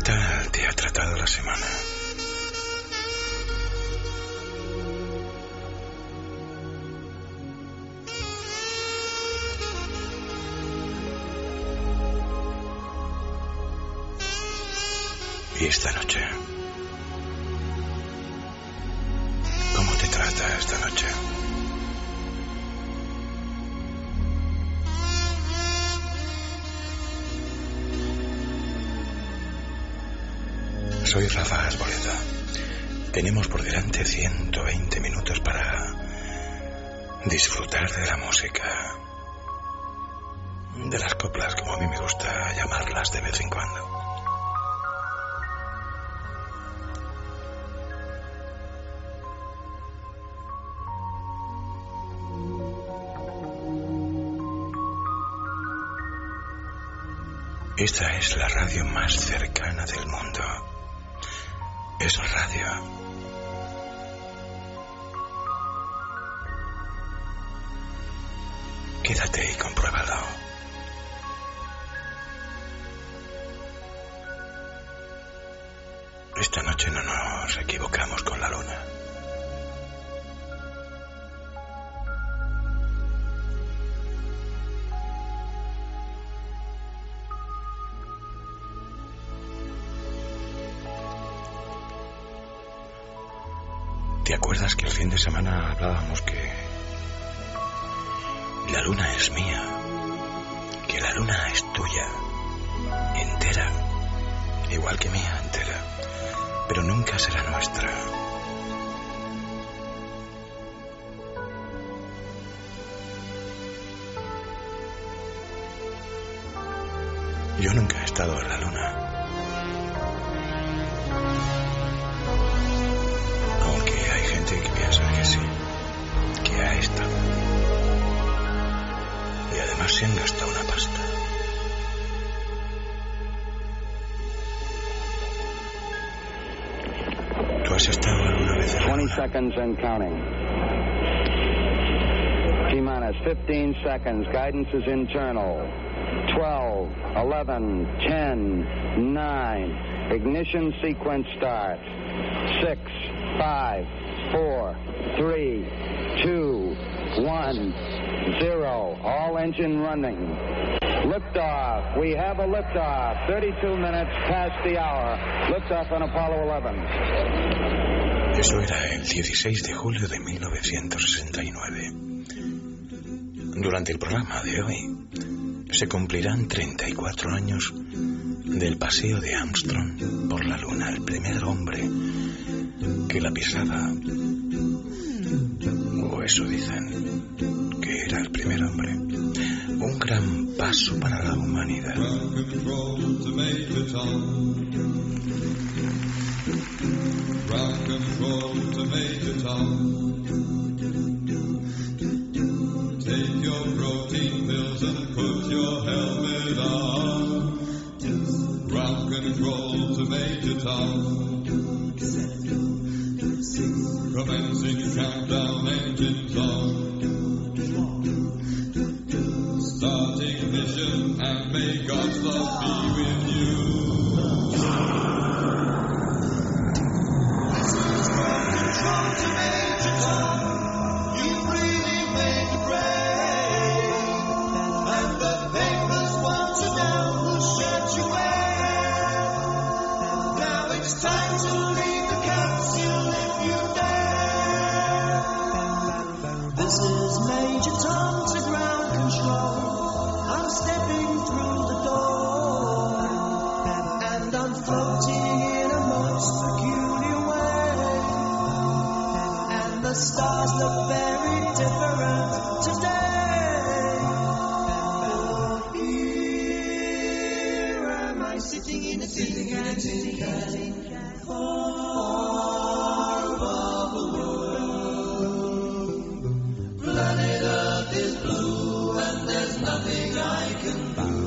tal te ha tratado la semana? ¿Y esta noche? ¿Cómo te trata esta noche? Soy Rafa Arboleda. Tenemos por delante 120 minutos para disfrutar de la música, de las coplas, como a mí me gusta llamarlas de vez en cuando. Esta es la radio más cercana del mundo. Es radio. Quédate y compruébalo. Esta noche no nos equivocamos con la luna. ¿Te acuerdas que el fin de semana hablábamos que la luna es mía, que la luna es tuya, entera, igual que mía entera, pero nunca será nuestra? Yo nunca he estado en la luna. Que piensa que sí, que ha estado. Y además se han gastado una pasta. ¿Tú has estado alguna vez en la luna? 20 seconds and counting. T-minus 15 seconds. Guidance is internal. 12, 11, 10, 9. Ignition sequence start. 6, 5, 4, 3, 2, 1, 0. All engine running. Liftoff. We have a liftoff. 32 minutes past the hour. Liftoff on Apollo 11. Eso era el 16 de julio de 1969. Durante el programa de hoy se cumplirán 34 años del paseo de Armstrong por la Luna, el primer hombre que la pisaba, o eso dicen, que era el primer hombre. Un gran paso para la humanidad. Take your protein pills and put your helmet on. Ground control to Major Tom. Commencing countdown, engines on. Starting mission, and may God's love be with you. This is ground control to Major Tom. You really made the grade, and the papers want to know who shut you out. Now it's time to leave the capsule if you dare. This is Major Tom to ground control. I'm stepping through the door, and I'm floating in a most peculiar way, and the stars look very different today. Here am I sitting in a tin can, far above the world. Planet Earth is blue, and there's nothing I can do.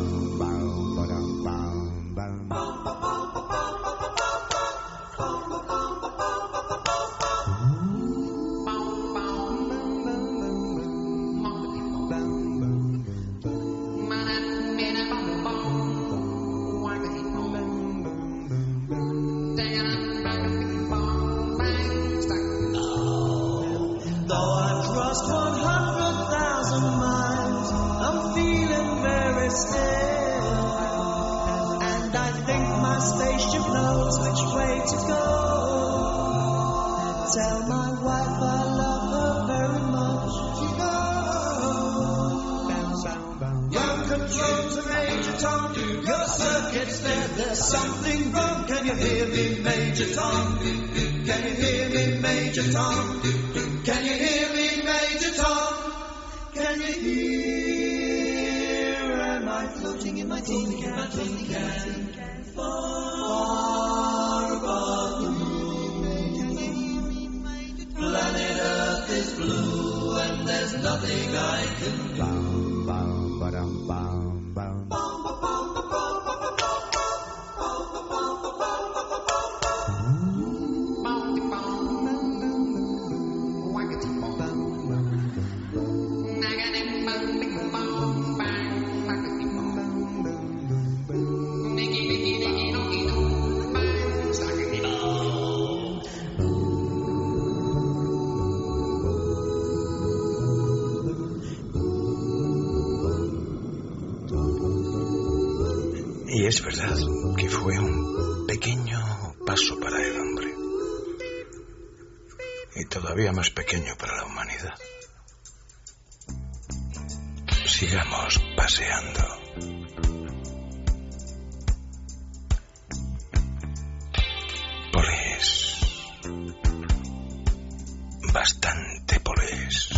knows which way to go. Tell my wife I love her very much. Young control to Major Tom. Your circuit's there, there's something wrong. Can you hear me, Major Tom? Can you hear me, Major Tom? Can you hear me, Major Tom? Can you hear? Am I floating in my tin can? Far above the moon. Planet Earth is blue and there's nothing I can do. Y es verdad que fue un pequeño paso para el hombre. Y todavía más pequeño para la humanidad. Sigamos paseando. Polés. Bastante polés.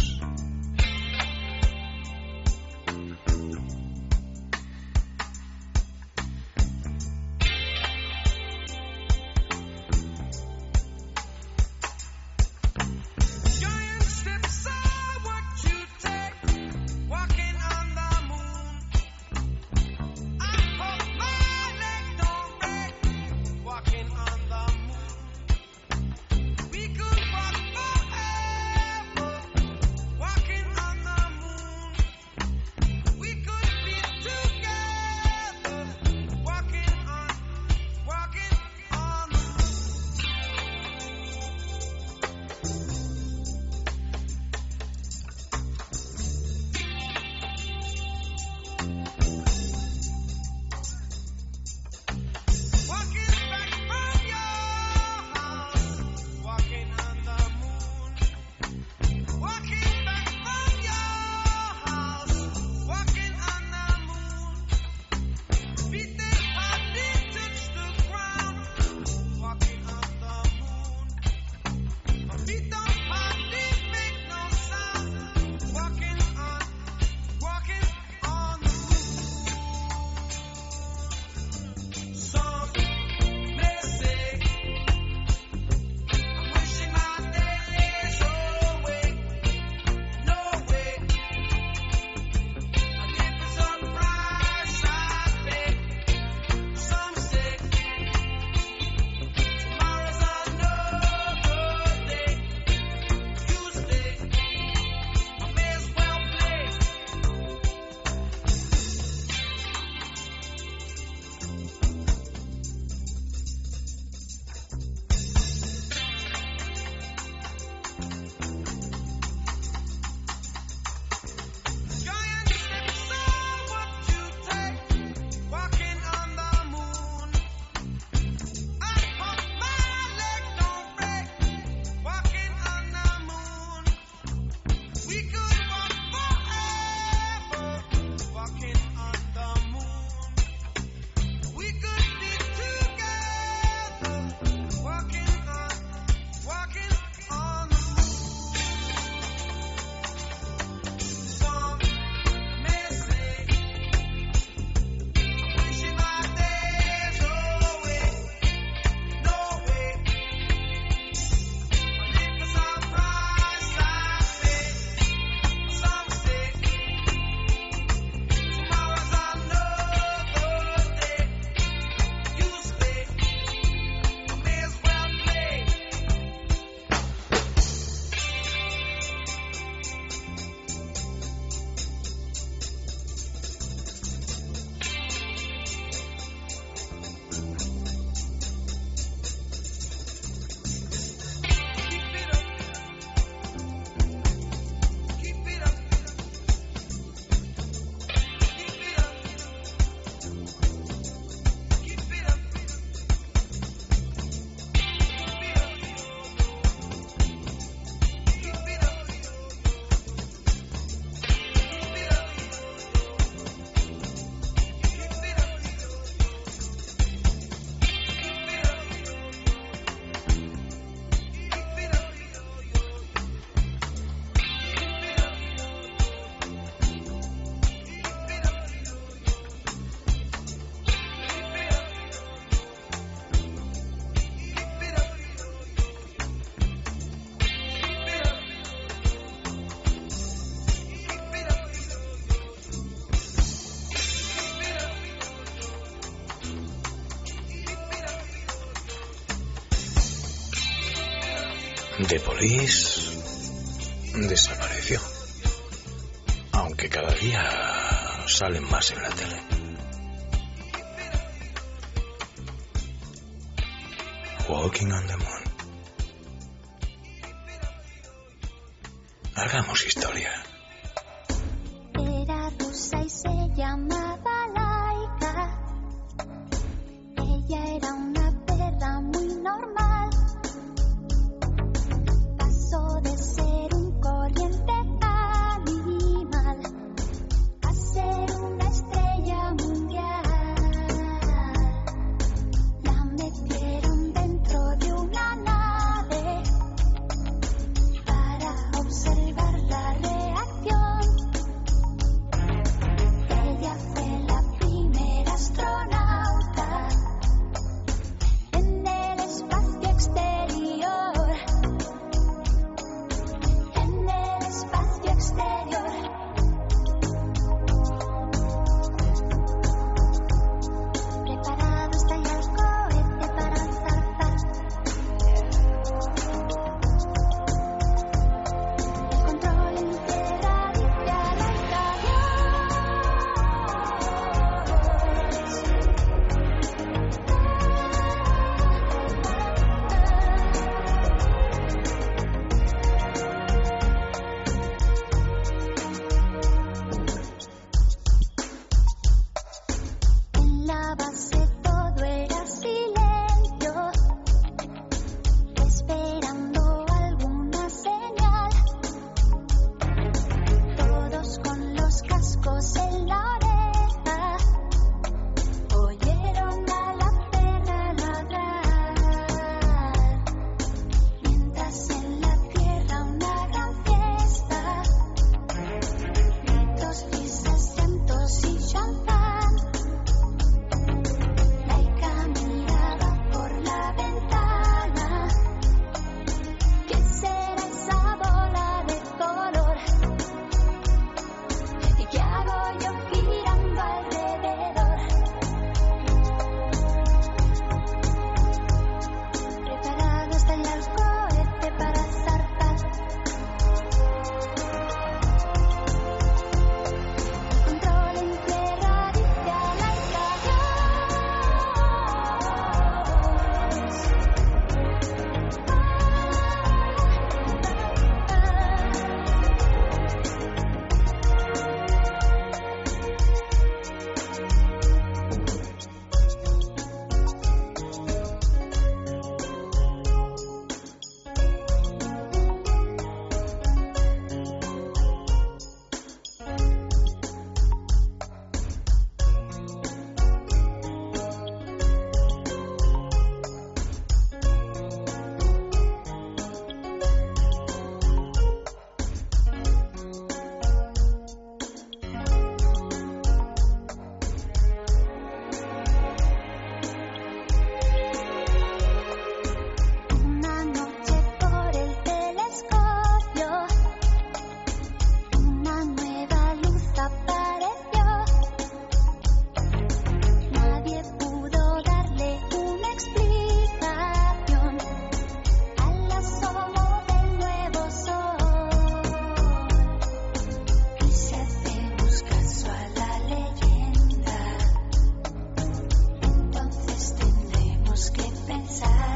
The Police desapareció, aunque cada día salen más en la tele. Walking on the Moon. Hagamos historia. Era rusa y se llamaba Laika. Ella era una perra muy normal. Pasó de ser un corriente animal a ser una estrella mundial. La metieron dentro de una nave para observar la reacción. Ella fue la primera astronauta en el espacio exterior. En el espacio exterior. Preparado está ya el cohete para zarpar. El control en tierra dice a Laika En la base todo era silencio, esperando alguna señal. Todos con los cascos en la oreja oyeron a la perra ladrar. Mientras en la tierra una gran fiesta, gritos, risas, llantos y champán. Laika miraba por la ventana. ¿Qué será esa bola de color? ¿Y qué hago yo girando alrededor? Preparado está ya el cohete para zarpar. Control en tierra dice a Laika Una noche por el telescopio, una nueva luz apareció. Nadie pudo darle una explicación al asomo del nuevo sol. Y si hacemos caso a la leyenda, entonces tendremos que pensar.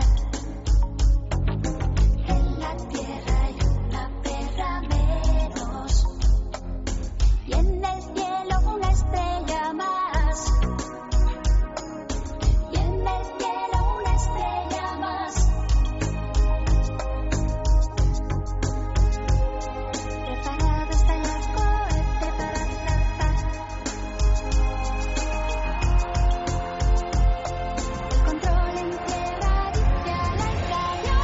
En la tierra hay una perra menos y en el cielo una estrella más. Y en el cielo una estrella más. Preparado está ya el cohete para zarpar. El control en tierra dice a Laika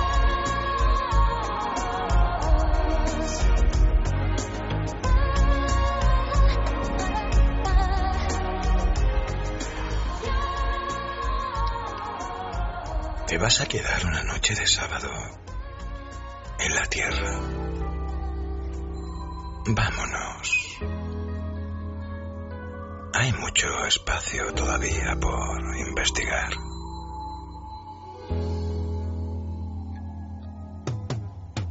Te vas a quedar una noche de sábado en la Tierra. Vámonos. Hay mucho espacio todavía por investigar.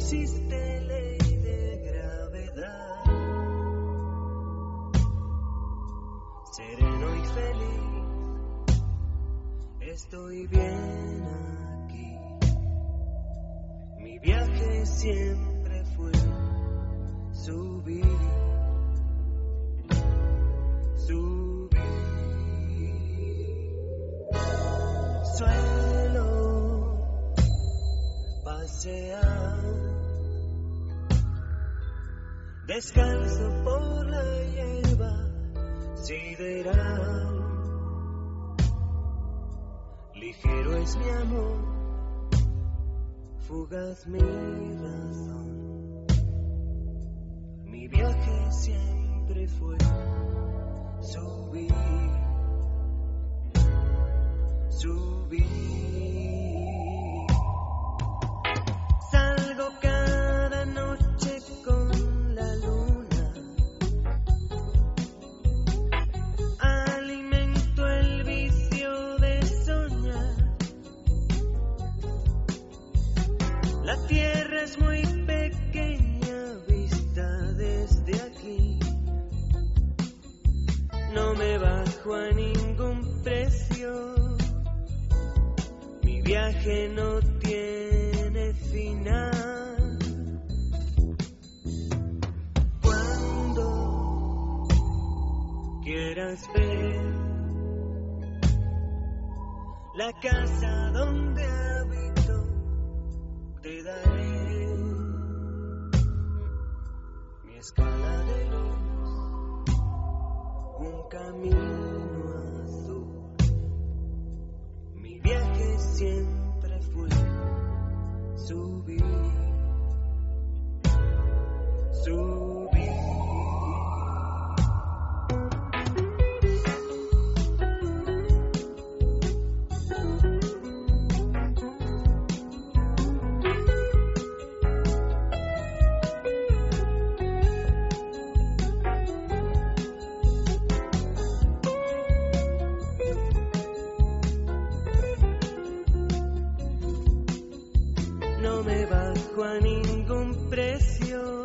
existe ley de gravedad. Sereno y feliz, estoy bien aquí. Mi viaje siempre fue subir. Suelo pasear descalzo por la hierba sideral. Ligero es mi amor, fugaz mi razón. Mi viaje siempre fue subir. Salgo cada noche con la luna, alimento el vicio de soñar. La tierra es muy pequeña vista desde aquí. No me bajo a ningún precio. Mi viaje no tiene final. Cuando quieras ver la casa donde habito, te daré mi escala de luz, un camino azul. Mi viaje siempre fue subir. No me bajo a ningún precio.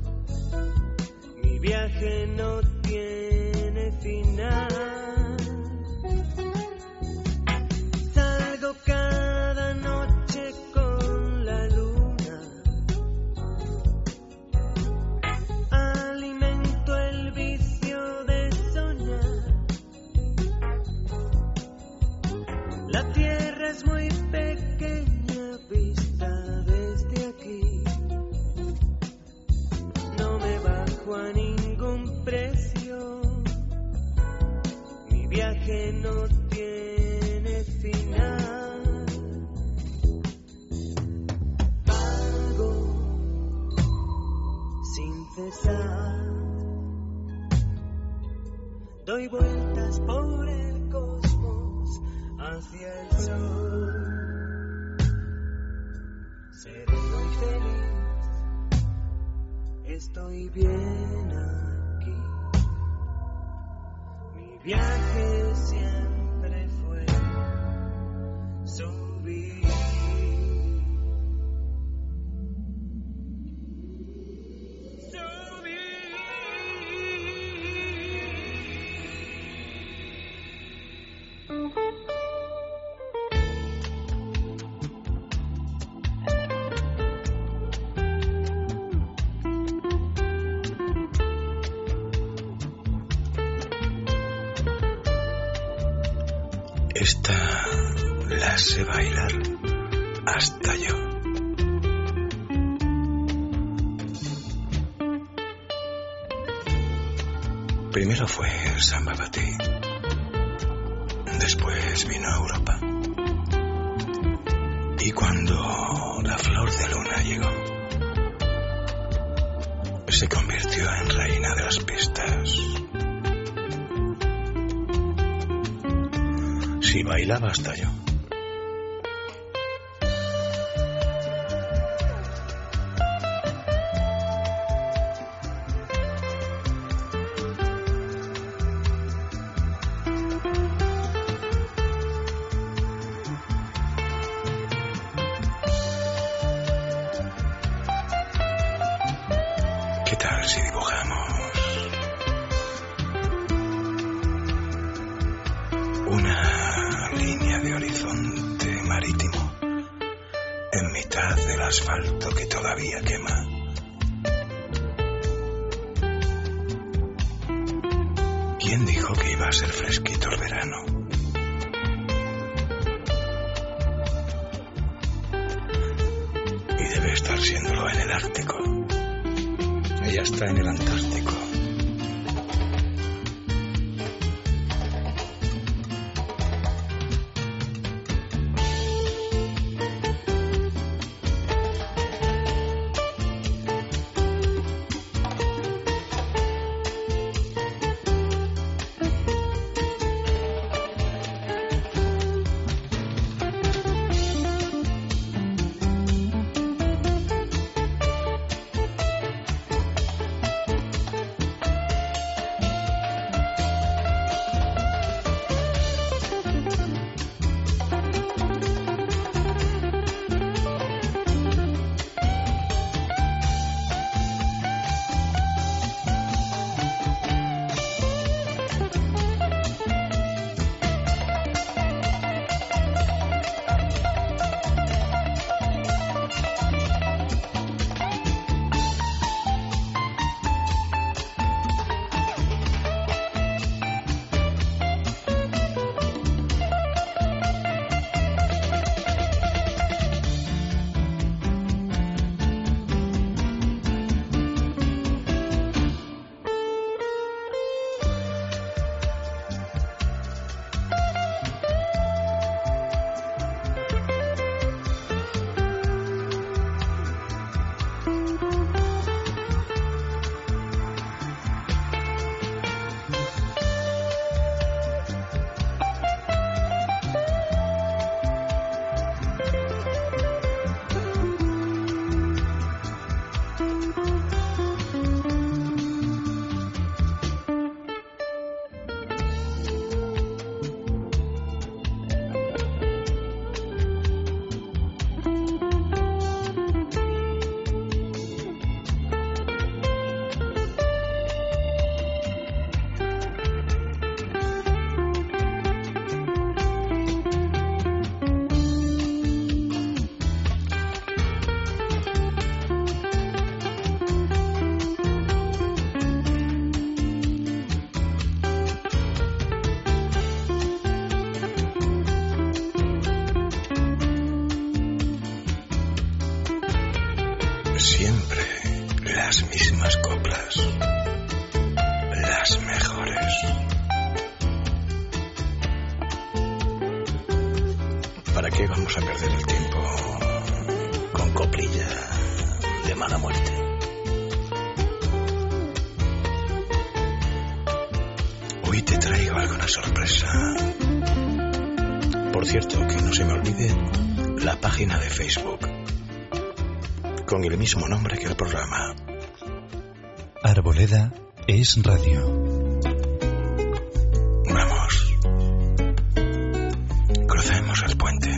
Mi viaje no tiene final. Salgo cada noche con la luna, alimento el vicio de soñar. La tierra es muy pequeña vista desde aquí. No me bajo a ningún precio. Mi viaje no tiene final. Vago sin cesar. Doy vueltas por el cosmos hacia el sol. Sereno y feliz, estoy bien aquí. Mi viaje siempre fue subir. Esta la sé bailar hasta yo. Primero fue el samba batí, después vino a Europa. Y cuando la flor de luna llegó, se convirtió en reina de las pistas. Si bailaba hasta yo. tal si dibujamos una línea de horizonte marítimo en mitad del asfalto que todavía quema? ¿Quién dijo que iba a ser fresquito el verano? Y debe estar siéndolo en el Ártico. Ella está en el Antártico. Siempre las mismas coplas, las mejores. ¿Para qué vamos a perder el tiempo con coplilla de mala muerte? Hoy te traigo alguna sorpresa. Por cierto, que no se me olvide la página de Facebook, con el mismo nombre que el programa. Arboleda es radio. Vamos. Crucemos el puente.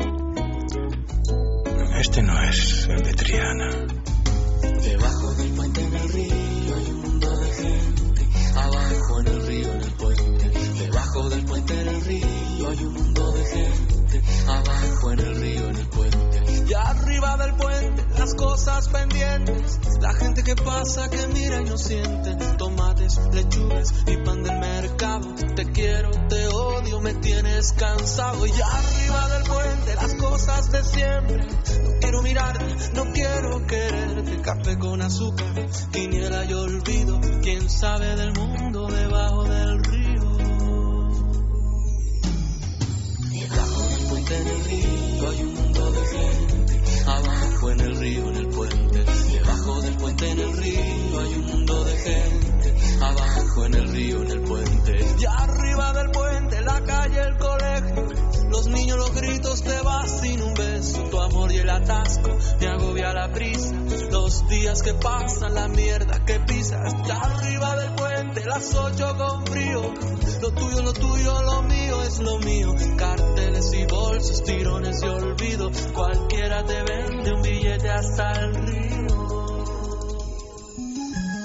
Este no es el de Triana. Debajo del puente en el río hay un mundo de gente. Abajo en el río, en el puente. Debajo del puente en el río hay un mundo de gente. Abajo en el río, en el puente. Y arriba del puente las cosas pendientes. La gente que pasa, que mira y no siente. Tomates, lechugas y pan del mercado. Te quiero, te odio, me tienes cansado. Y arriba del puente las cosas de siempre. No quiero mirarte, no quiero quererte. Café con azúcar, quiniela y olvido. ¿Quién sabe del mundo debajo del río? Debajo del puente en el río hay un mundo de gente. Abajo en el río, en el puente. Debajo del puente en el río hay un mundo de gente. Abajo en el río, en el puente. Y arriba del puente la calle, el colegio. Los niños, los gritos, te vas sin un beso. Tu amor y el atasco me agobia la prisa. Los días que pasan, la mierda que pisas. Y arriba del puente las 8 con frío. Lo tuyo, lo mío es lo mío. Carteles y bolsos, tirones y olvido. Cualquiera te vende un billete hasta el río.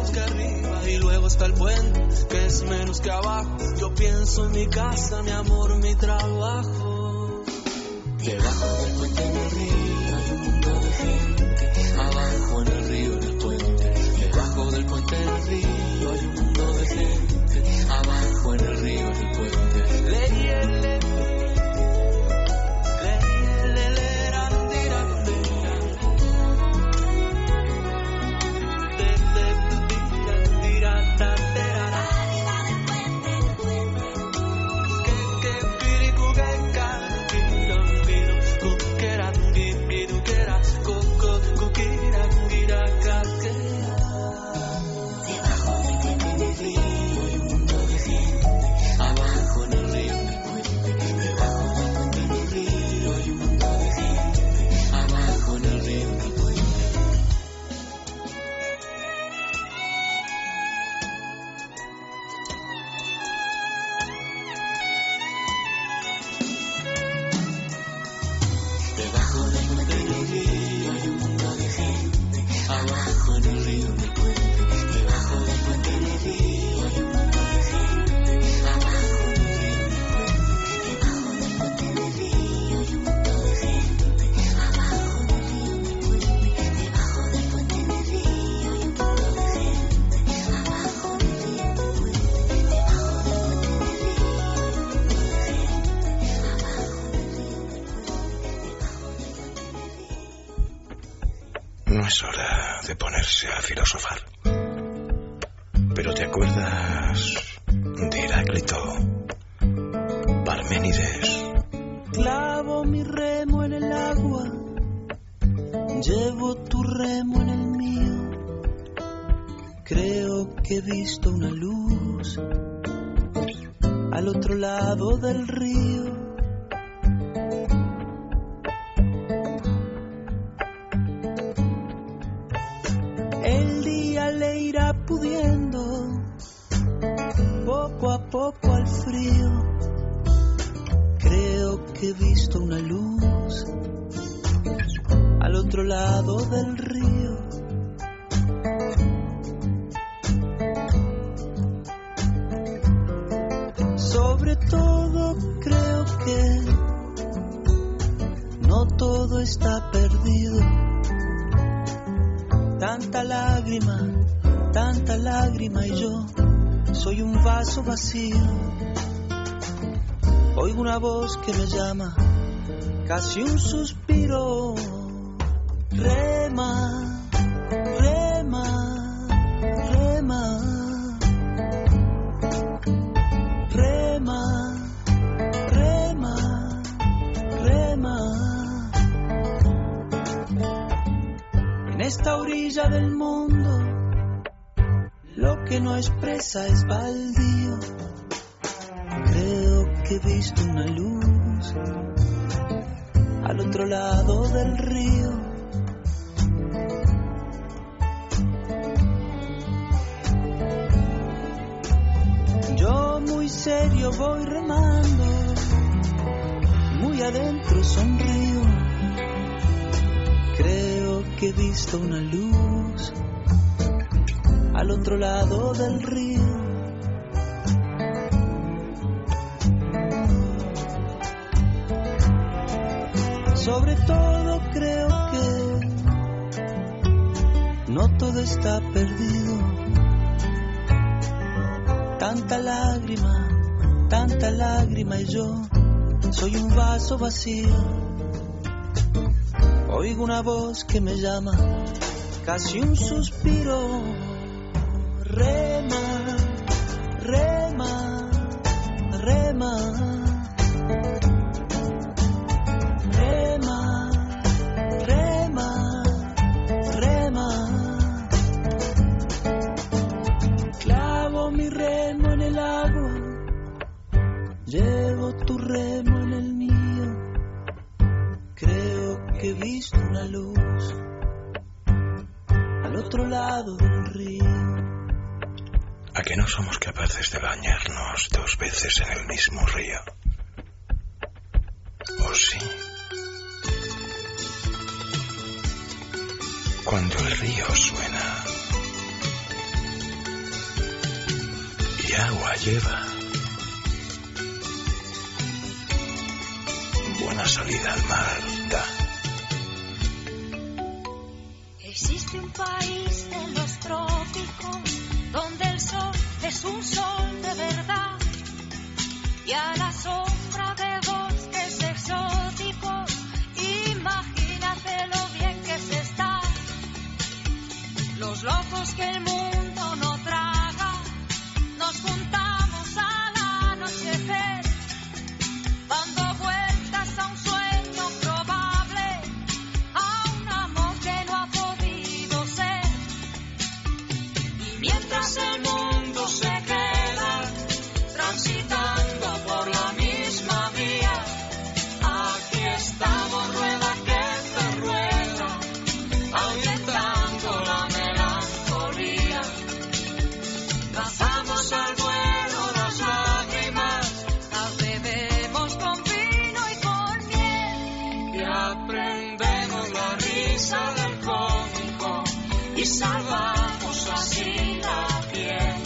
menos que arriba y luego está el puente, que es menos que abajo. Yo pienso en mi casa, mi amor, mi trabajo. Debajo del puente en el río hay un mundo de gente. Abajo en el río, en el puente. Debajo del puente en el río hay un mundo de gente. Abajo en el río, en el puente. Leyele. No es hora de ponerse a filosofar. Pero ¿te acuerdas de Heráclito, Parménides? Clavo mi remo en el agua, llevo tu remo en el mío. Creo que he visto una luz al otro lado del río. El día le irá pudiendo poco a poco al frío. Creo que he visto una luz al otro lado del río. Sobre todo creo que no todo está perdido. Tanta lágrima y yo soy un vaso vacío. Oigo una voz que me llama, casi un suspiro. Rema, rema, rema, rema, rema, rema. En esta orilla del mundo, lo que no expresa es baldío. Creo que he visto una luz al otro lado del río. Yo muy serio voy remando, muy adentro sonrío. Creo que he visto una luz al otro lado del río. Sobre todo creo que no todo está perdido. Tanta lágrima y yo soy un vaso vacío. Oigo una voz que me llama, casi un suspiro. Rema, rema, rema. Rema, rema, rema. Clavo mi remo en el agua, llevo tu remo en el mío. Creo que he visto una luz al otro lado del río. ¿A que no somos capaces de bañarnos 2 veces en el mismo río? ¿O sí? Cuando el río suena, y agua lleva. Buena salida al mar da. Existe un país de los trópicos donde el sol es un sol de verdad y a la sombra de bosques exóticos imagínate lo bien que se está. Los locos que el mundo no traga nos juntamos al anochecer dando vueltas a un sueño probable, a un amor que no ha podido ser. Y mientras el mundo se queda transitando por la misma vía, aquí estamos rueda que te rueda, ahuyentando la melancolía. Pasamos al vuelo las lágrimas, las bebemos con vino y con miel, y aprendemos la risa del cómico y salvamos así la piel.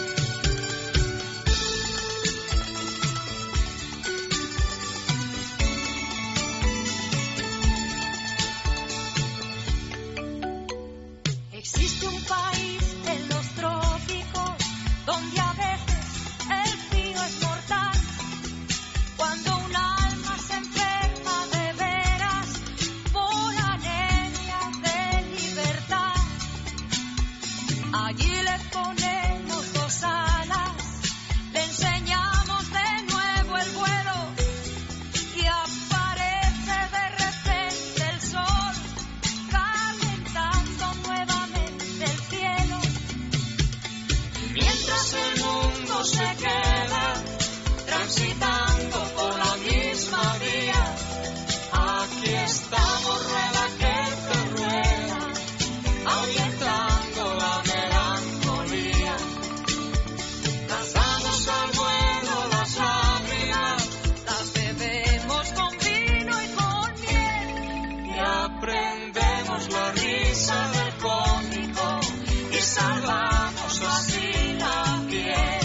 Existe un país en los trópicos donde a veces el frío es mortal. Cuando un alma se enferma de veras por anemia de libertad, allí le ponemos dos alas, le enseñamos de nuevo el vuelo y aparece de repente el sol calentando nuevamente el cielo. Y mientras el mundo se queda transitando por la misma vía, aquí estamos rueda que te rueda, ahuyentando la melancolía. Lanzamos al vuelo las lágrimas, las bebemos con vino y con miel, y aprendemos la risa del cómico y salvamos así la piel.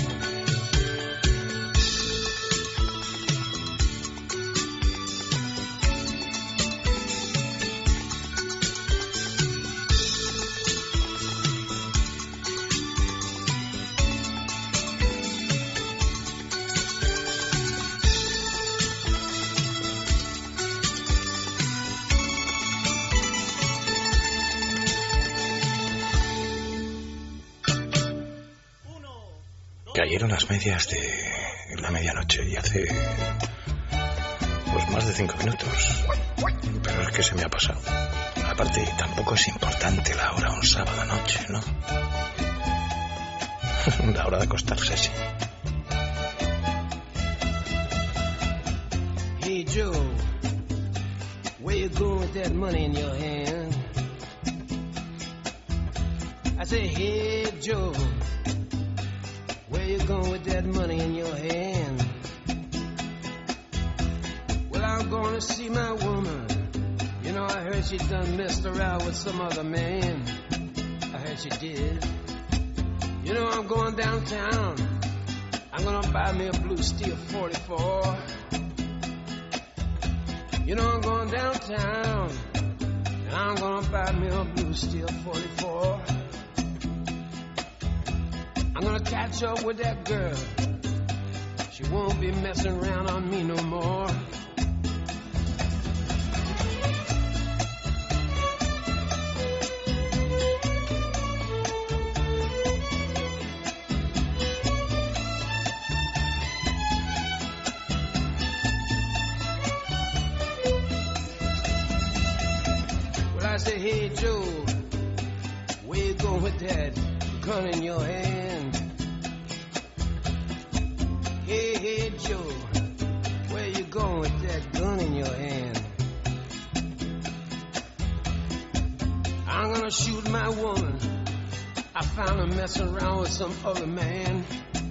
Cayeron las medias de la medianoche y hace pues más de 5 minutos. Pero es que se me ha pasado. Aparte, tampoco es importante la hora un sábado noche, ¿no? La hora de acostarse, sí. Hey Joe, where you going with that money in your hand? I say, hey Joe, where you going with that money in your hand? Well, I'm going to see my woman. You know, I heard she done messed around with some other man. I heard she did. You know, I'm going downtown. I'm going to buy me a blue steel 44. You know, I'm going downtown. And I'm going to buy me a blue steel 44. I'm gonna catch up with that girl. She won't be messing around on me no more. Well, I say, hey Joe, where you going with that gun in your hand? Hey Joe, where you going with that gun in your hand? I'm gonna shoot my woman. I found her messing around with some other man.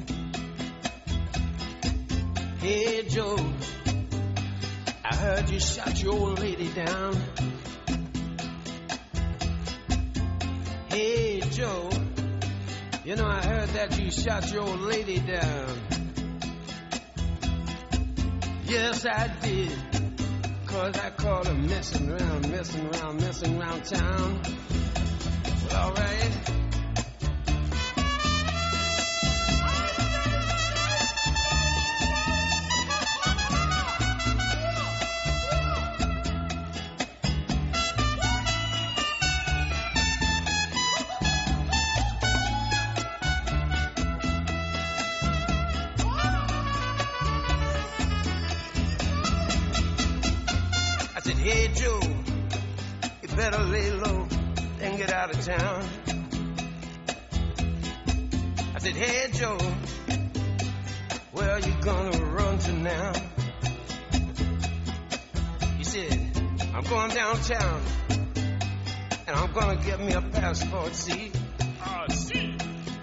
Hey Joe, I heard you shot your old lady down. Hey Joe, You know, I heard that you shot your old lady down. Yes, I did. 'Cause I caught her messing around town. Well, all right. Hey Joe, you better lay low and get out of town. I said, hey Joe, where are you gonna run to now? He said, I'm going downtown and I'm gonna get me a passport, see? Oh, see.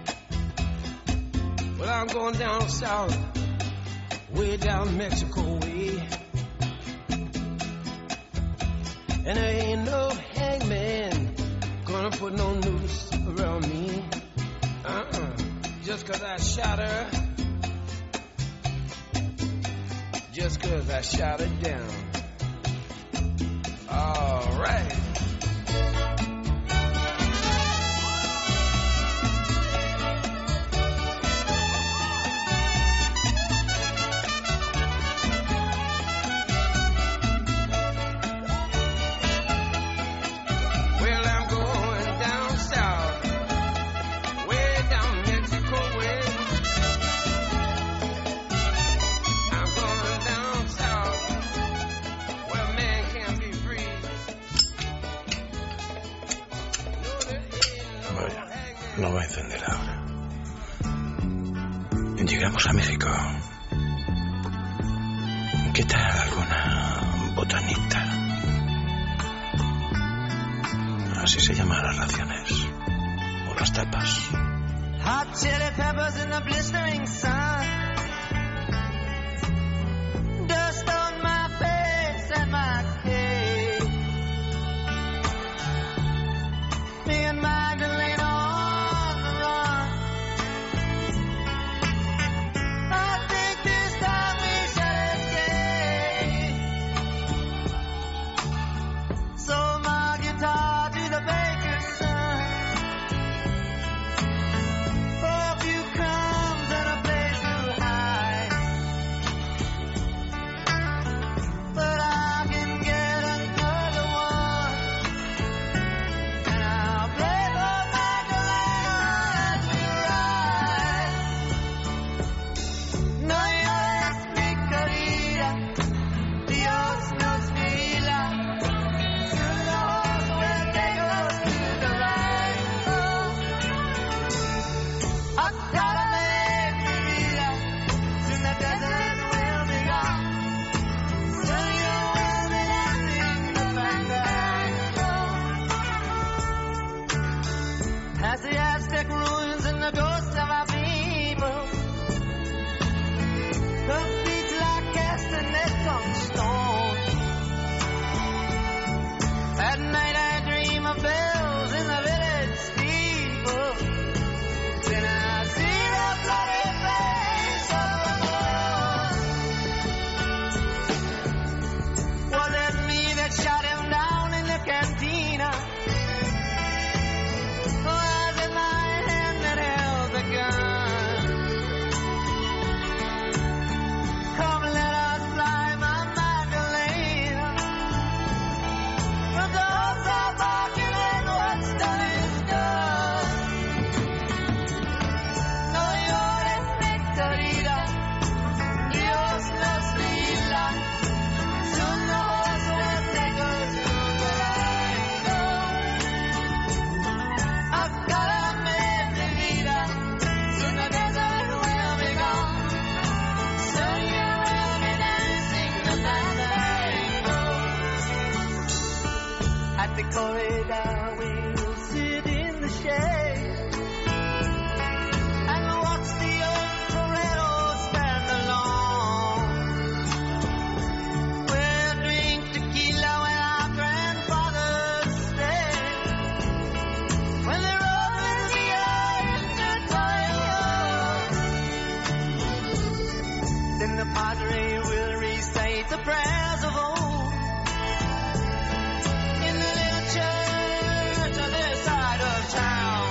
Well, I'm going down south, way down Mexico way. And there ain't no hangman gonna put no noose around me. Just 'cause I shot her. Just 'cause I shot her down. All right. No va a encender ahora. Llegamos a México. ¿Qué tal alguna botanita? Así se llaman las raciones. O las tapas. Hot chili peppers in the blistering sun. Dust on my face and my cake. Me and Magdalene on the run. I think this time we shall escape. So my guitar to the baker's son. For a few crumbs and a place to hide. But I can get another one. And I'll play for Magdalena as we ride. No llores, mi querida, Dios nos mira. Soon the horse will take us to the right. I gotta make mi vida. Soon the desert will be gone. Soon you will be dancing the fandango. Past the Aztec ruins and the ghosts of our people. Her feet like castanets on stone. At night I dream of bells in the village steeple. Then I see the bloody face of the Lord. Was it me that shot him down in the cantina? Or was it my hand that held the gun? Come, let us fly, my Magdalena. The dogs are barking and what's done is done. No llores, mi querida, Dios nos mira. Soon the horse will take us to the right. I've gotta make mi vida. Soon the desert will be gone. Soon you will be dancing the fandango. At the corridor we'll sit in the shade and watch the old toreros stand alone. We'll drink tequila when our grandfathers stayed. When the roses are intertwined. Audrey will recite the prayers of old in the little church on this side of town.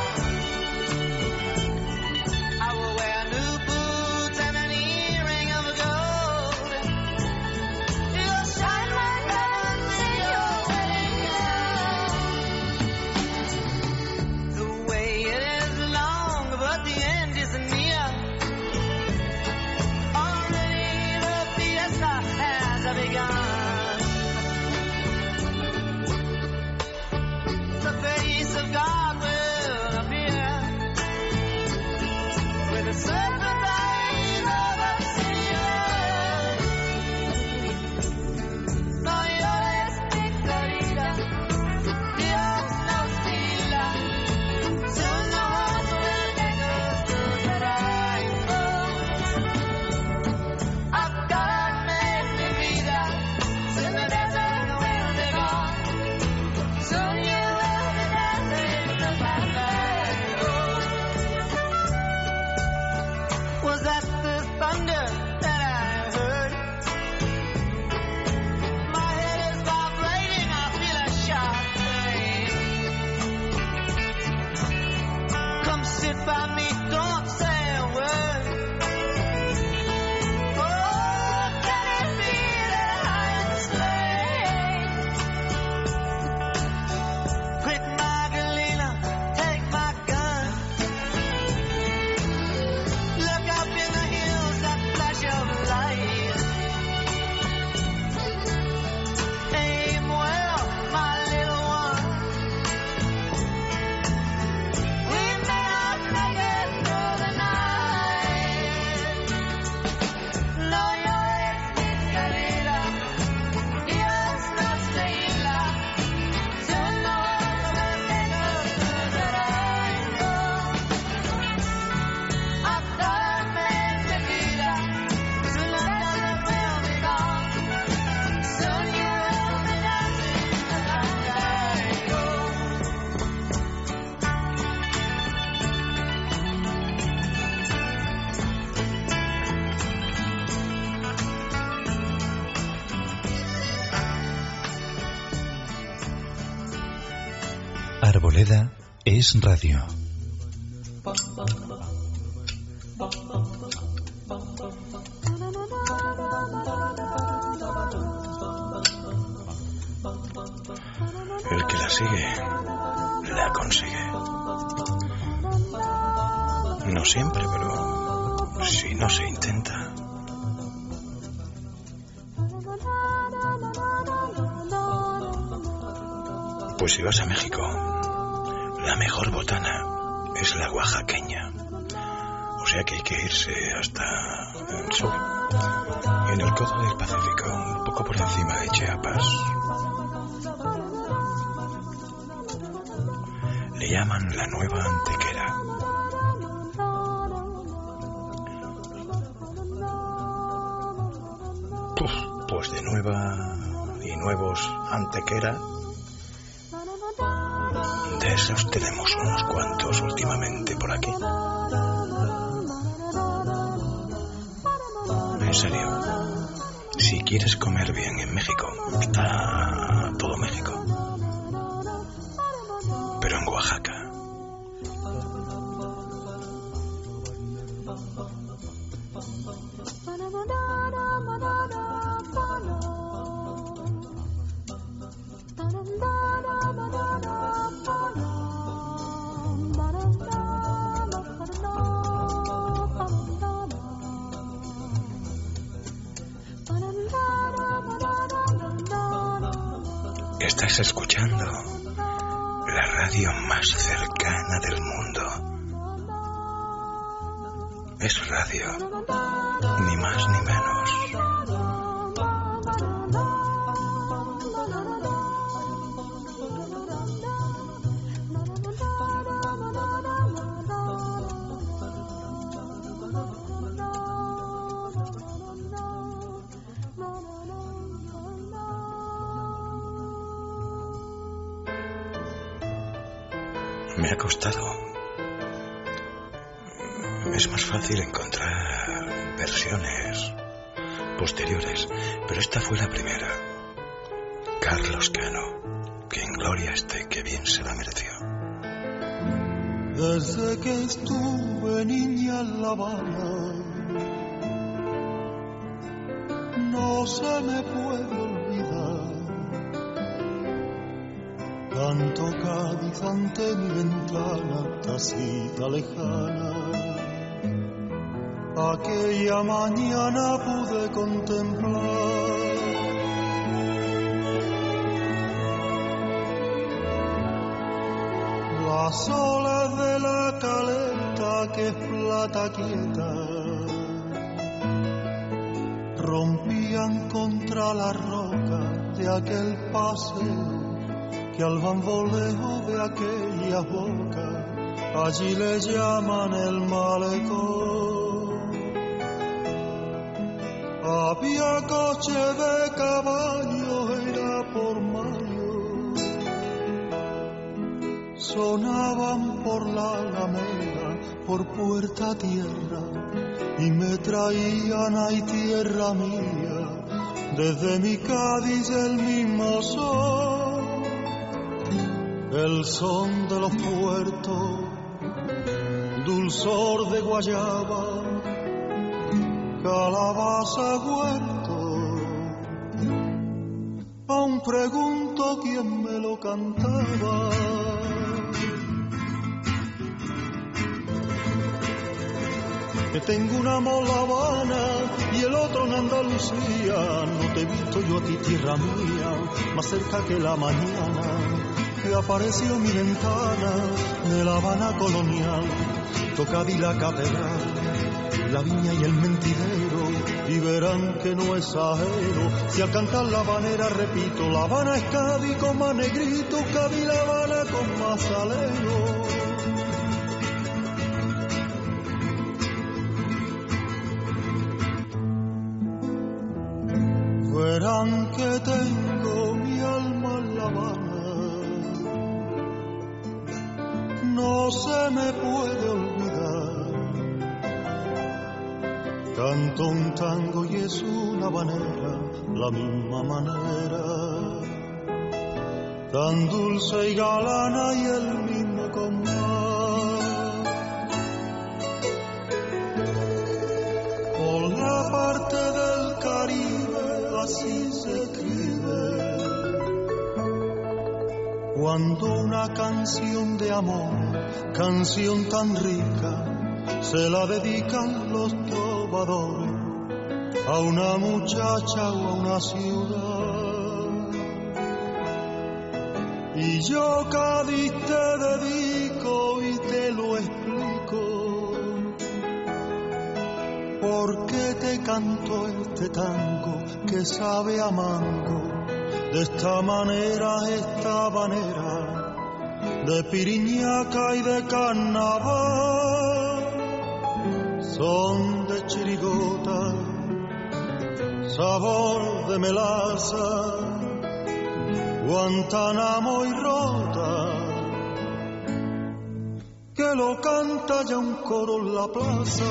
I will wear new boots and an earring of gold. You'll shine my diamonds in your wedding gown. The way it is long, but the end is near. Already the fiesta has begun. The face of God will appear with a serpent eyes of obsidian. No llores, mi querida, Dios nos tira. Soon the horse will take us to the rainbow. I've got mi vida, soon the desert will be gone. Soon you will be dancing the fandango. Was that the thunder that I heard? My head is vibrating, I feel a sharp pain. Come sit by me, don't say a word. Oh, can it be that I am slain? Quick, Magdalena, take my gun. Look up in the hills, that flash of light. Aim well, my little one. We may not make it through the night. No llores, mi querida, Dios nos tira. Soon the horse will take us to the rainbow. I've got mi vida, soon the desert will be gone. Soon you will be dancing the fandango. Arboleda es radio. El que la sigue, la consigue. No siempre, pero si no se intenta. Pues si vas a México, la mejor botana es la oaxaqueña. O sea que hay que irse hasta el sur, en el codo del Pacífico, un poco por encima de Chiapas. Le llaman la Nueva Antequera. Pues de nueva y nuevos Antequera, de esos tenemos unos cuantos últimamente por aquí. En serio, si quieres comer bien en México, está todo México. Pero en Oaxaca, estás escuchando la radio más cercana del mundo. Es radio, ni más ni menos. Me ha costado. Es más fácil encontrar versiones posteriores, pero esta fue la primera. Carlos Cano, que en gloria esté, que bien se la mereció. Desde que estuve niña en La Habana, no se me puede olvidar. Canto Cádiz ante mi ventana, tacita lejana. Aquella mañana pude contemplar las olas de la caleta que es plata quieta rompían contra la roca de aquel paseo que al bamboleo de aquella boca allí le llaman el malecón. Había coche de caballo, era por mayo, sonaban por la Alameda, por Puerta Tierra, y me traían ay tierra mía, desde mi Cádiz el mismo sol, el son de los puertos, dulzor de guayaba, calabaza, huerto. Aún pregunto quién me lo cantaba. Que tengo un amor La Habana y el otro en Andalucía. No te he visto yo a ti, tierra mía, más cerca que la mañana que apareció mi ventana de La Habana colonial. Toca y la catedral, la viña y el mentidero, y verán que no es ajeno. Si al cantar la habanera repito, La Habana es Cádiz con más negrito, Cádiz La Habana con más salero. Verán que tengo mi alma en La Habana, no se me puede olvidar. Canto un tango y es una habanera, la misma manera, tan dulce y galana y el mismo compás. Por la parte del Caribe así se escribe, cuando una canción de amor, canción tan rica, se la dedican los trovadores a una muchacha o a una ciudad. Y yo Cádiz te dedico y te lo explico, porque te canto este tango que sabe a mango, de esta manera, esta habanera, de piriñaca y de carnaval. Son de chirigota, sabor de melaza, Guantánamo y Rota, que lo canta ya un coro en la plaza.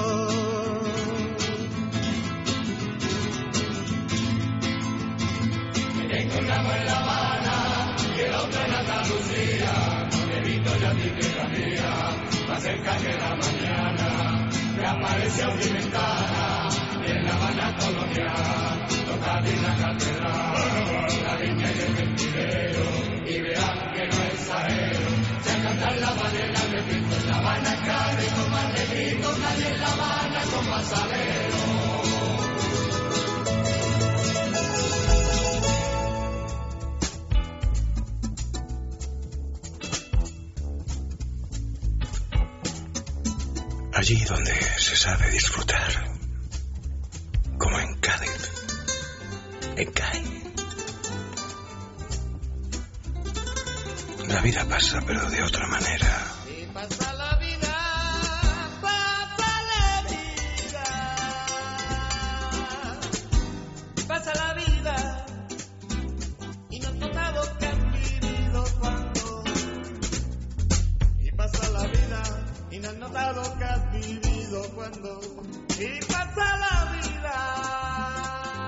Tengo un ramo en La Habana y el otro en Andalucía, no he visto ya mi tierra mía, más cerca que la mañana, me apareció mi ventana, y en La Habana colonial, toca de la catedral, la viña y el mentidero, y verán que no es aero, si a cantar la habanera repito, en La Habana Cádiz con más negrito, Cádiz en La Habana con más salero. Allí donde se sabe disfrutar, como en Cádiz, en Cádiz. La vida pasa, pero de otra manera. Y pasa la vida, pasa la vida, pasa la vida, y no has notado que has vivido cuando. Y pasa la vida, y no has notado que has vivido cuando. Y pasa la vida.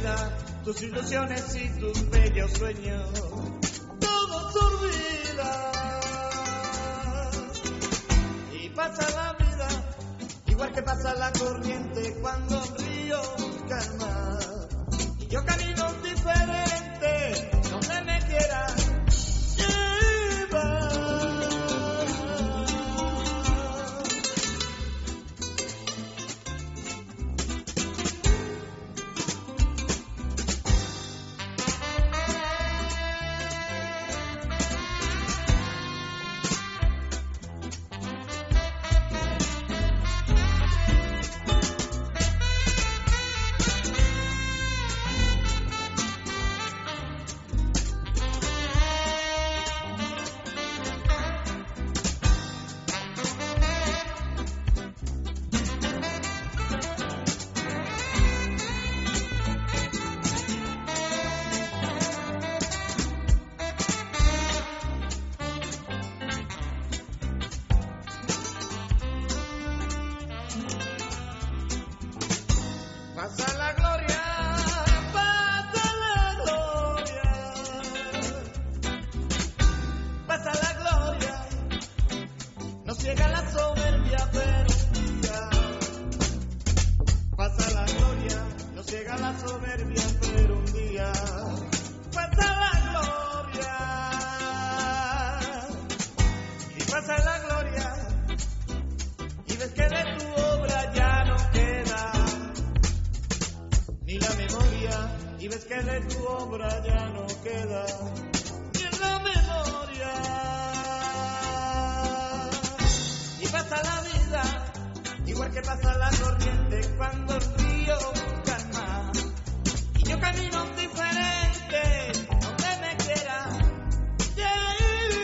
vida, tus ilusiones y tus bellos sueños, todo se olvida. Y pasa la vida, igual que pasa la corriente cuando un río busca el mar. Y yo camino diferente, donde me quiera llevar. Pasa la gloria, pasa la gloria, pasa la gloria, nos ciega la soberbia, pero un día. Pasa la gloria, nos ciega la soberbia, pero un día. Pasa la gloria, y pasa la gloria, y ves que de tu obra ya no queda ni la memoria, y ves que de tu obra ya no queda ni en la memoria. Y pasa la vida, igual que pasa la corriente cuando el río busca el mar. Y yo camino diferente, donde me quiera llevar.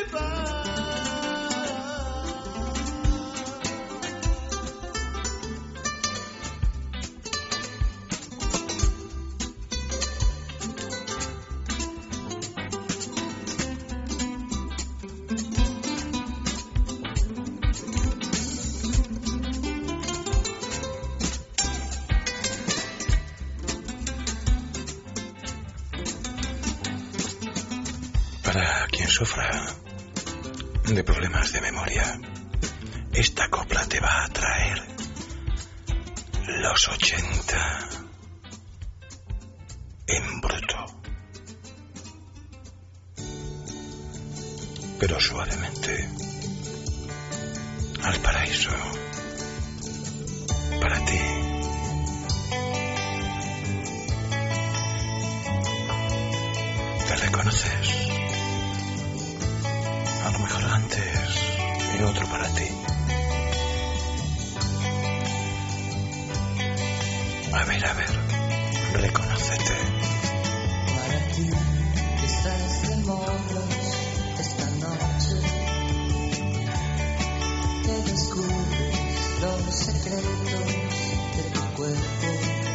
Para quien sufra de problemas de memoria, esta copla te va a traer los 80 en bruto, pero suavemente al paraíso para ti. ¿Te reconoces? A lo mejor antes y otro para ti. A ver, reconócete. Para ti que estás de moros esta noche, que descubres los secretos de tu cuerpo,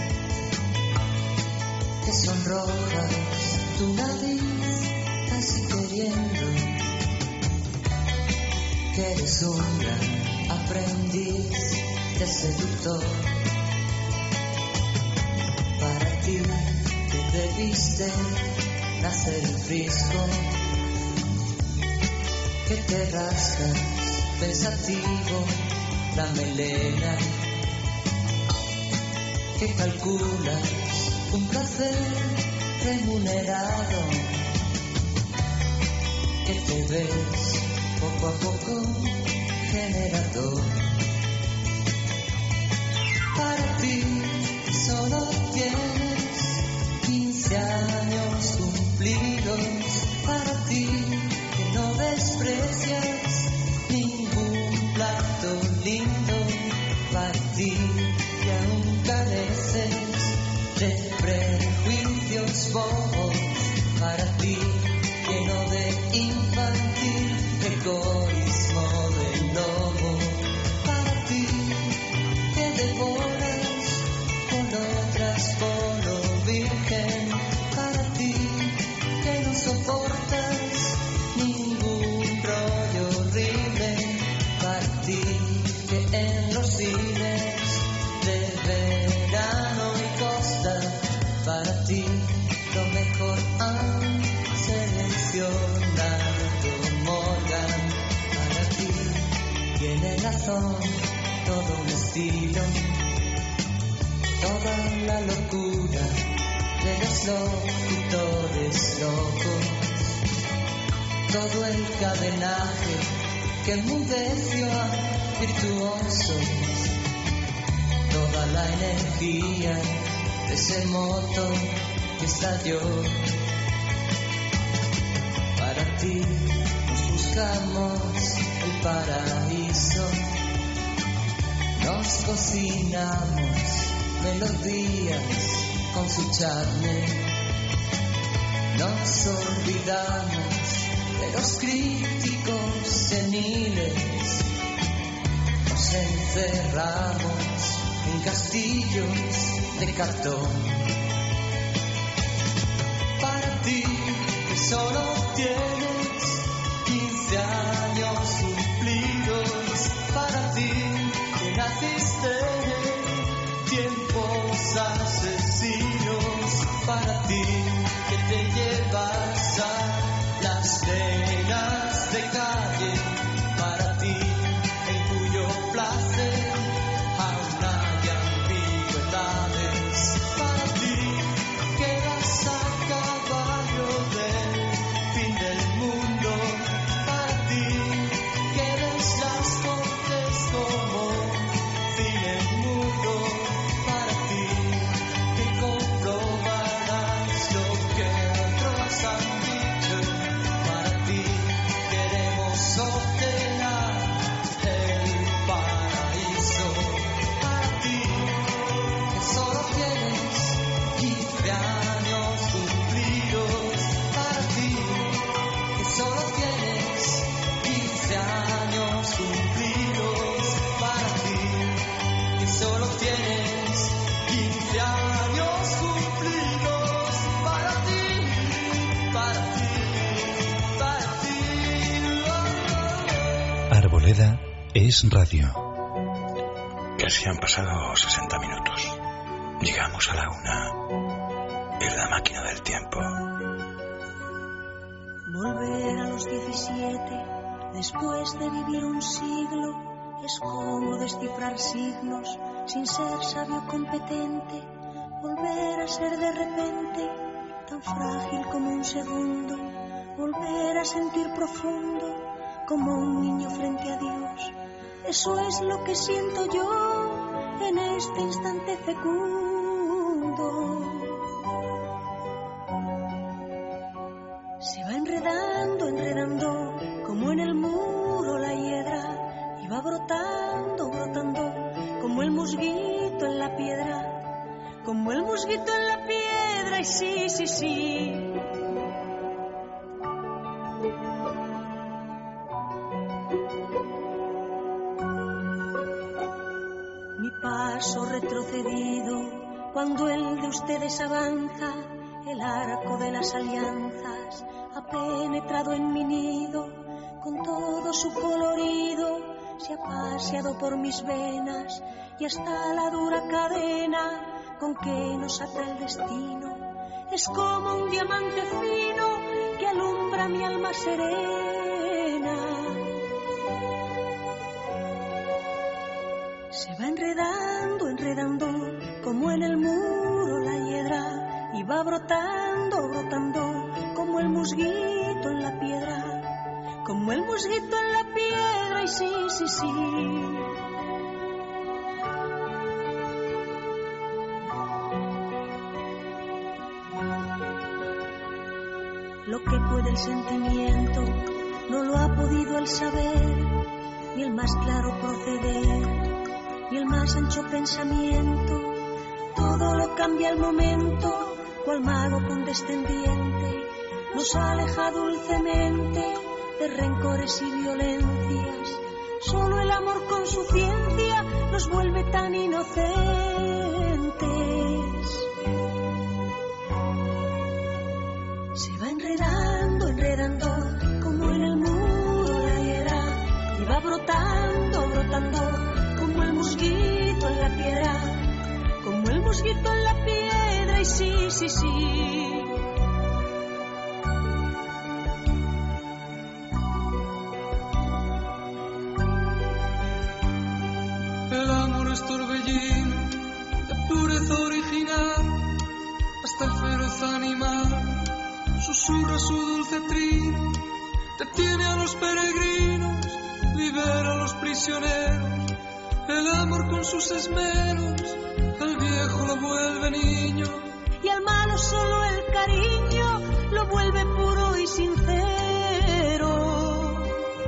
que sonrojas tu nariz casi queriendo, que eres un gran aprendiz de seductor. Para ti que debiste nacer el frisco, que te rascas pensativo la melena, que calculas un placer remunerado, que te ves poco a poco generador. Para ti solo tienes 15 años cumplidos, para ti que no desprecias ningún plato lindo, para ti que aún careces de prejuicios bobos, para ti lleno de infantil egoísmo del lobo, para ti que devoras con otras cosas lo mejor han seleccionado Morgan. Para ti tiene razón, todo un estilo, toda la locura de los locutores locos, todo el cadenaje que enmudeció a virtuosos, toda la energía de ese motor que estalló. Para ti nos buscamos el paraíso, nos cocinamos melodías con su charne, nos olvidamos de los críticos seniles, nos encerramos en castillos de cartón. Para ti que solo tienes 15 años cumplidos, para ti que naciste en tiempos asesinos, para ti que te llevas a las cenas de calle, para ti en cuyo placer aún hay ambigüedades, para ti que vas a caballo del fin del mundo, para ti que ves las cortes como cine mudo, para ti que comprobarás lo que otros han dicho, para ti queremos ordenar el paraíso, para ti que solo tienes 15 años cumplidos, para ti que solo tienes 15 años cumplidos, para ti que solo tienes 15 años cumplidos, para ti, para ti, para ti. Arboleda es radio. Casi han pasado 60 minutos. Llegamos a la 1. Es la máquina del tiempo. Volver a los 17, después de vivir un siglo, es como descifrar signos sin ser sabio competente. Volver a ser de repente tan frágil como un segundo. Volver a sentir profundo como un niño frente a Dios. Eso es lo que siento yo en este instante fecundo. Se va enredando, enredando, como en el muro la hiedra, y va brotando, brotando, como el musguito en la piedra, como el musguito en la piedra, y sí, sí, sí. Mi paso retrocedido, cuando el de ustedes avanza, el arco de las alianzas ha penetrado en mi nido, con todo su colorido, se ha paseado por mis venas, y hasta la dura cadena con que nos ata el destino, es como un diamante fino que alumbra mi alma serena. Se va enredando, enredando, como en el muro la hiedra, y va brotando, brotando, como el musguito en la piedra, como el musguito en la piedra, y sí, sí, sí. Lo que puede el sentimiento no lo ha podido el saber, ni el más claro proceder, ni el más ancho pensamiento. Todo lo cambia al momento, cual mago condescendiente nos aleja dulcemente de rencores y violencias. Solo el amor con su ciencia nos vuelve tan inocentes. Se va enredando, enredando, como en el muro la hiedra, y va brotando, brotando, como el mosquito en la piedra, como el mosquito en la piedra, y sí, sí, sí. El amor es torbellino de pureza original, hasta el feroz animal susurra su dulce trino, detiene a los peregrinos, libera a los prisioneros. El amor con sus esmeros al viejo lo vuelve niño, y al malo solo el cariño lo vuelve puro y sincero.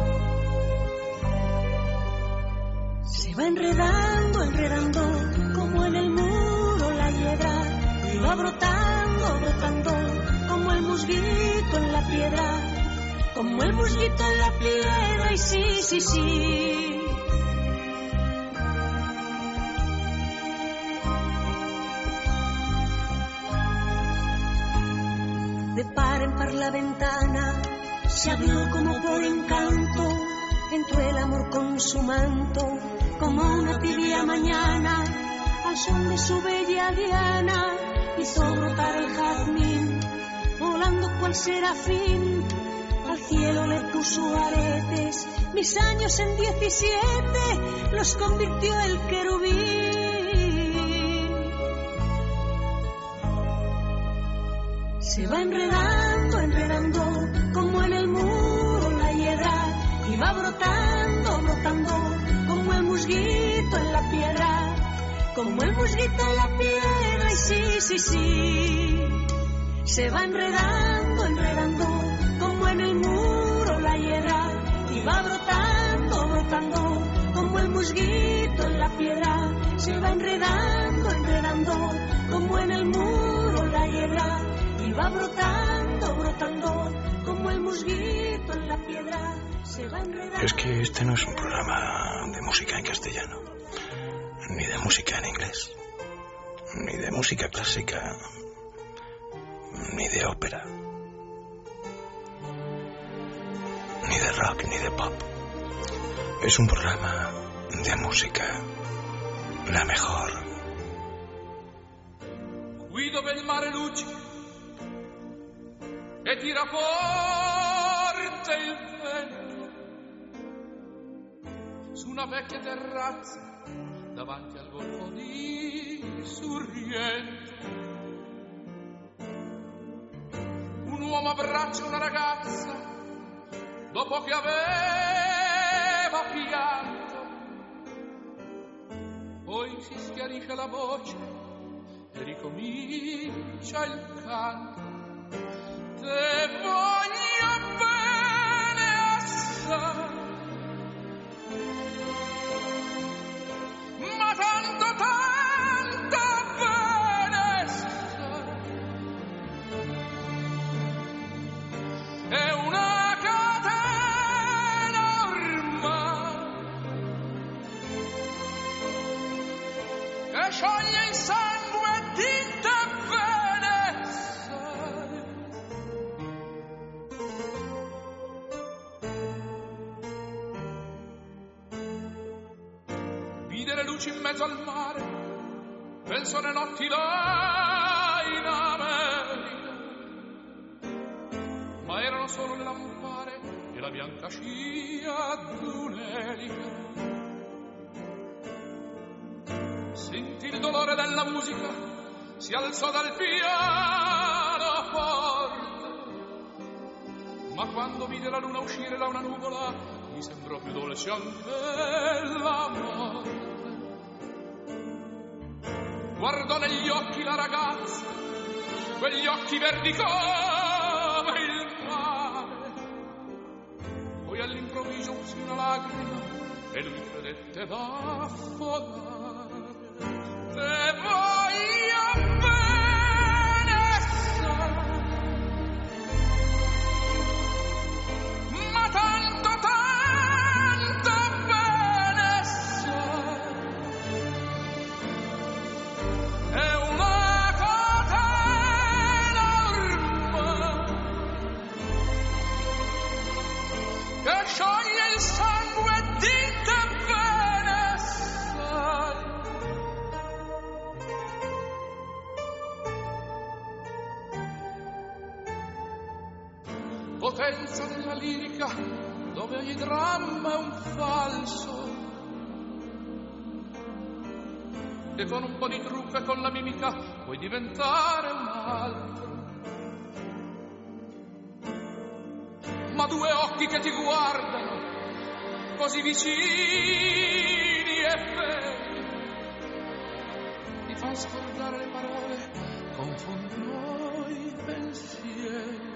Se va enredando, enredando, como en el muro la hiedra, y va brotando, brotando, como el musguito en la piedra, como el musguito en la piedra, y sí, sí, sí. De par en par la ventana se abrió como por encanto, entró el amor con su manto, como una tibia mañana, al son de su bella diana, hizo brotar el jazmín, volando cual serafín, al cielo le puso aretes, mis años en 17 los convirtió el querubín. Se va enredando, enredando, como en el muro la hiedra, y va brotando, brotando, como el musguito en la piedra, como el musguito en la piedra, y sí, sí, sí. Se va enredando, enredando, como en el muro la hiedra, y va brotando, brotando, como el musguito en la piedra. Se va enredando, enredando, como en el muro la hiedra, y va brotando, brotando, como el musguito en la piedra. Se va enredando. Es que este no es un programa de música en castellano, ni de música en inglés, ni de música clásica, ni de ópera, ni de rock, ni de pop. Es un programa de música, la mejor. Qui dove il mare luccica e tira forte il vento, su una vecchia terrazza davanti al golfo di Sorrento, un uomo abbraccia una ragazza dopo che aveva pianto, poi si schiarisce la voce e ricomincia il canto. Te voglio bene assai, ma tanto, tanto bene assai. È una catena ormai che scioglie il sangue di te bene assai. Vide le luci in mezzo al mare, penso alle notti là in America, ma erano solo le lampare e la bianca scia d'un'elica. Sentì il dolore della musica, si alzò dal pianoforte, ma quando vide la luna uscire da una nuvola, mi sembrò più dolce anche la morte. Guardò negli occhi la ragazza, quegli occhi verdi come il mare, poi all'improvviso uscì una lacrima e lui credette d'affogare. Te voglio bene assai, ma tanto, tanto bene assai. È una catena ormai che scioglie il sangue di te bene assai. potenza della lirica, dove ogni dramma è un falso. E con un po' di trucco e con la mimica puoi diventare un altro. Ma due occhi che ti guardano così vicini e feri ti fanno scordare le parole, confondono i pensieri.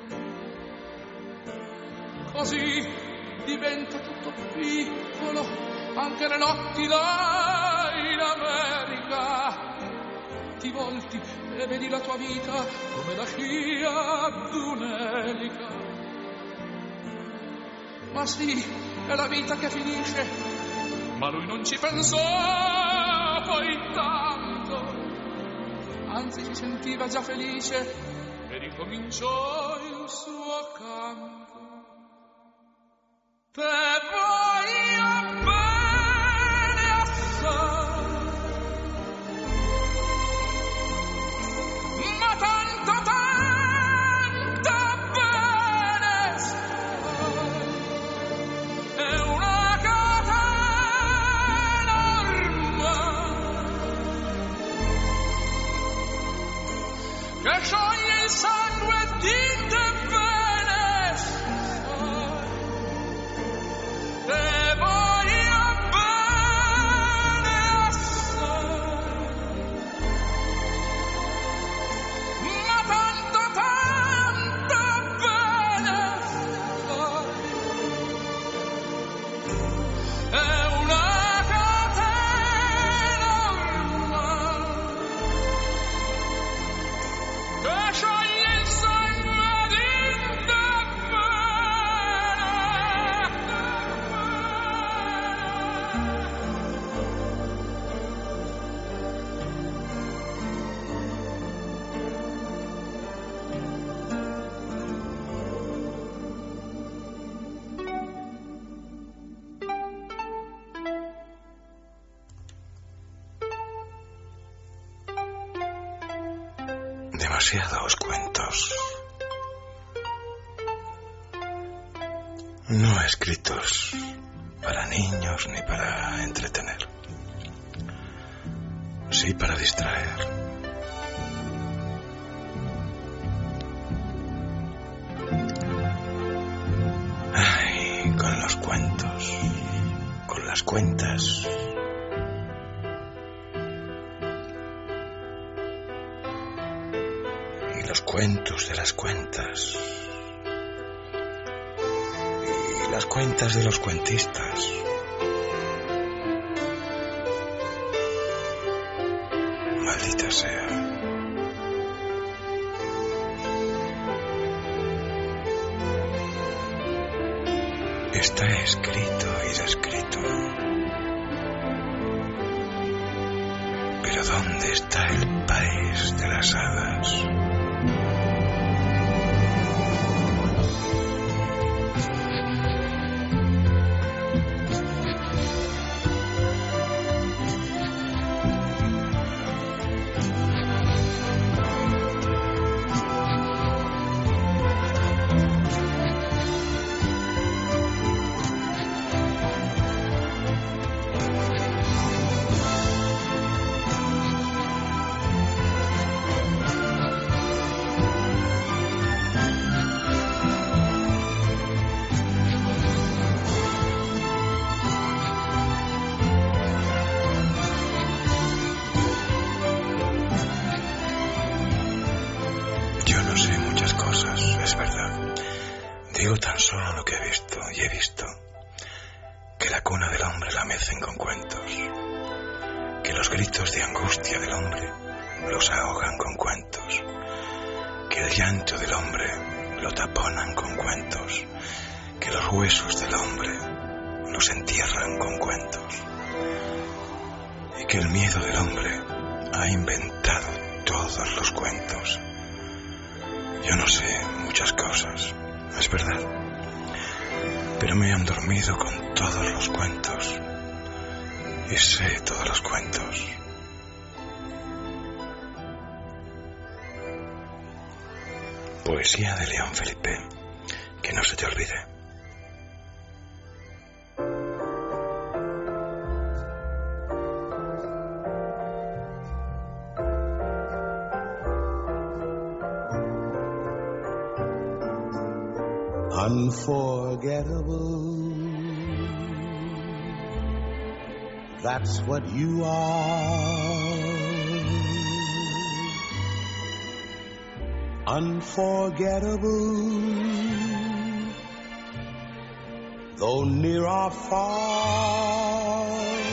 Così diventa tutto piccolo, anche le notti là in America. Ti volti e vedi la tua vita come la scia d'un'elica. Ma sì, è la vita che finisce, ma lui non ci pensò poi tanto. Anzi, si sentiva già felice e ricominciò il suo canto. Te voglio bene assai, ma tanto bene stai. È una catena ormai che scioglie il sangue di te bene stai. Te voglio bene assai, ma tanto bene stai. È una catena ormai che scioglie il sangue di te Demasiados cuentos no escritos para niños ni para entretener, sí para distraer. Ay, con los cuentos, con las cuentas. Los cuentos de las cuentas y las cuentas de los cuentistas. Maldita sea. Está escrito y descrito. Pero ¿dónde está el país de las hadas? Digo tan solo lo que he visto, y he visto que la cuna del hombre la mecen con cuentos, que los gritos de angustia del hombre los ahogan con cuentos, que el llanto del hombre lo taponan con cuentos, que los huesos del hombre los entierran con cuentos, y que el miedo del hombre ha inventado todos los cuentos. Yo no sé muchas cosas, es verdad, pero me han dormido con todos los cuentos y sé todos los cuentos. Poesía de León Felipe, Que no se te olvide. Unforgettable, that's what you are. Unforgettable, though near or far.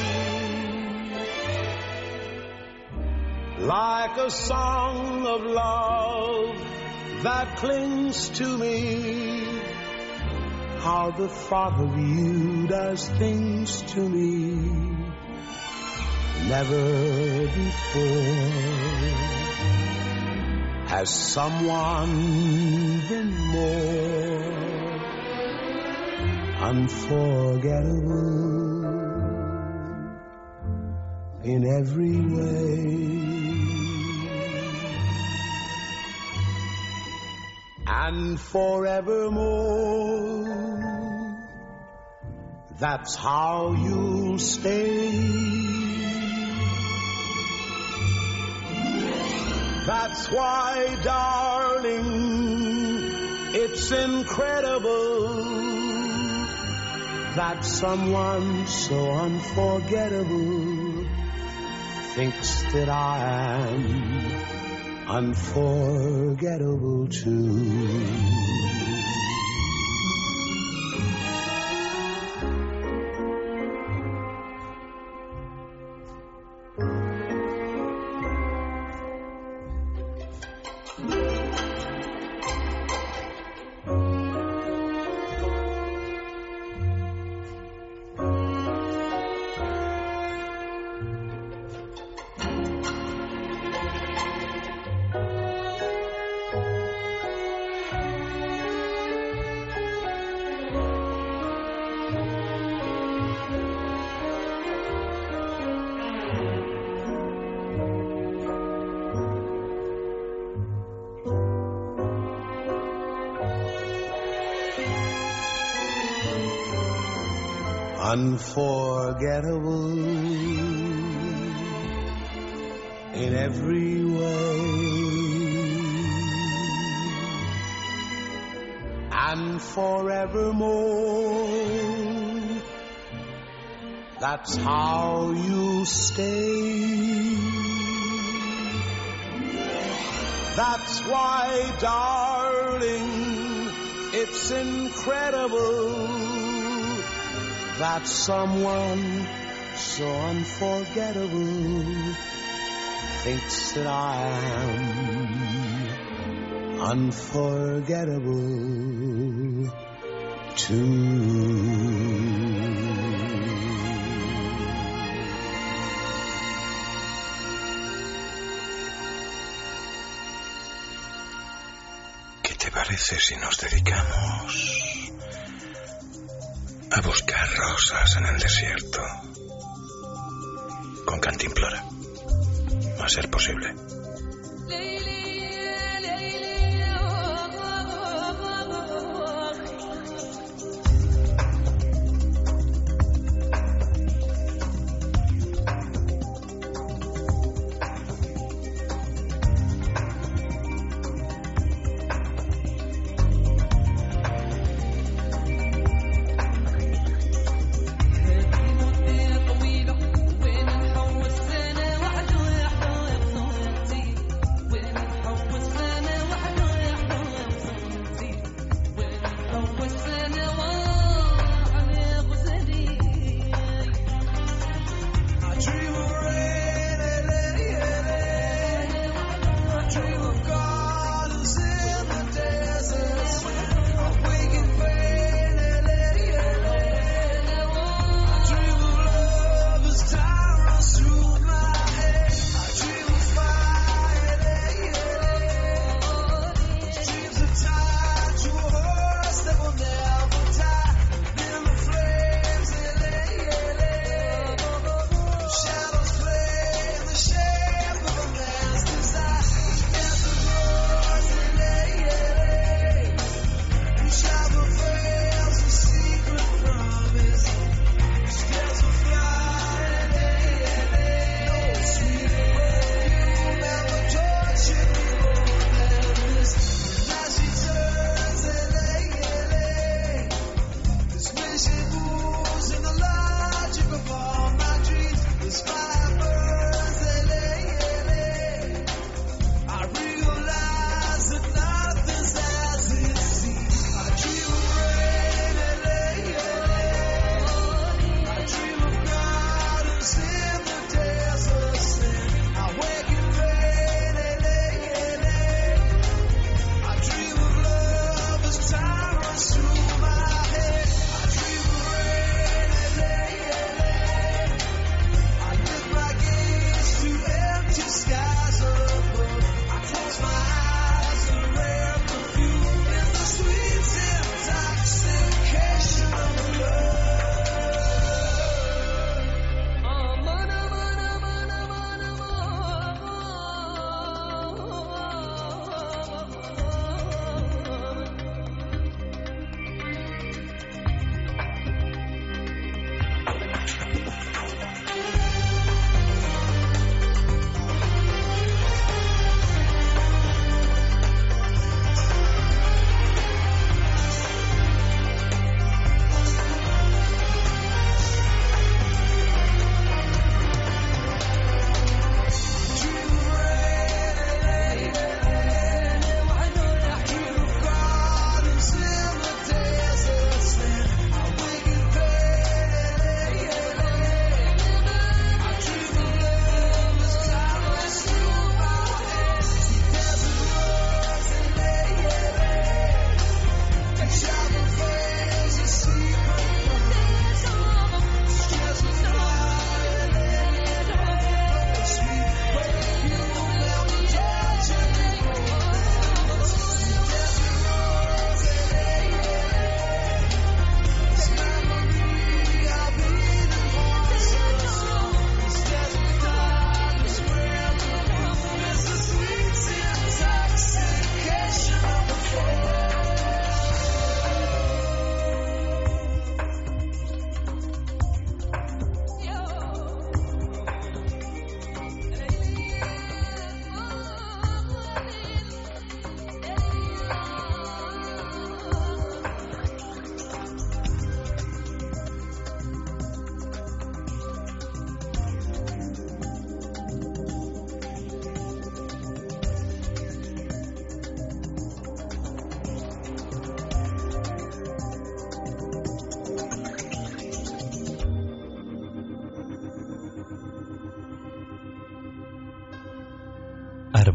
Like a song of love that clings to me, how the thought of you does things to me never before has someone been more unforgettable in every way. And forevermore, that's how you'll stay. That's why, darling, it's incredible that someone so unforgettable thinks that I am unforgettable too. Unforgettable in every way, and forevermore, that's how you stay. That's why, darling, it's incredible that someone so unforgettable thinks that I am unforgettable too. ¿Qué te parece si nos dedicamos a buscar rosas en el desierto con Cantimplora, a ser posible?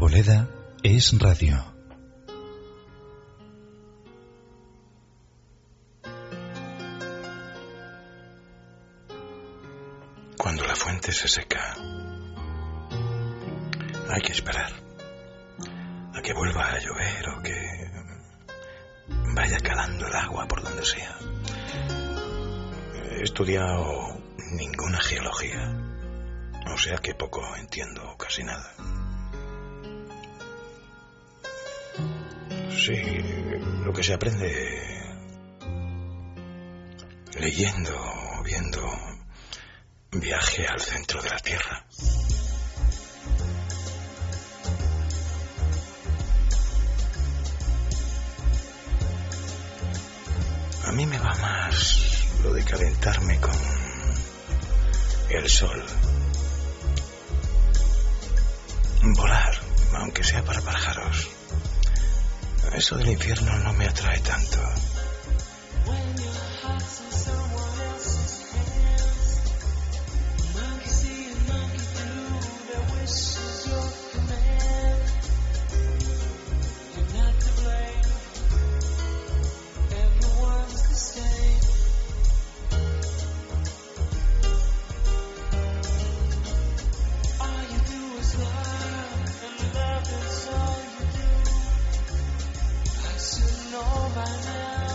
Arboleda es radio. Cuando la fuente se seca, hay que esperar a que vuelva a llover o que vaya calando el agua por donde sea. He estudiado ninguna geología, o sea que poco entiendo, casi nada. Sí, lo que se aprende leyendo o viendo Viaje al centro de la Tierra. A mí me va más lo de calentarme con el sol. Volar, aunque sea para pájaros. Eso del infierno no me atrae tanto. By now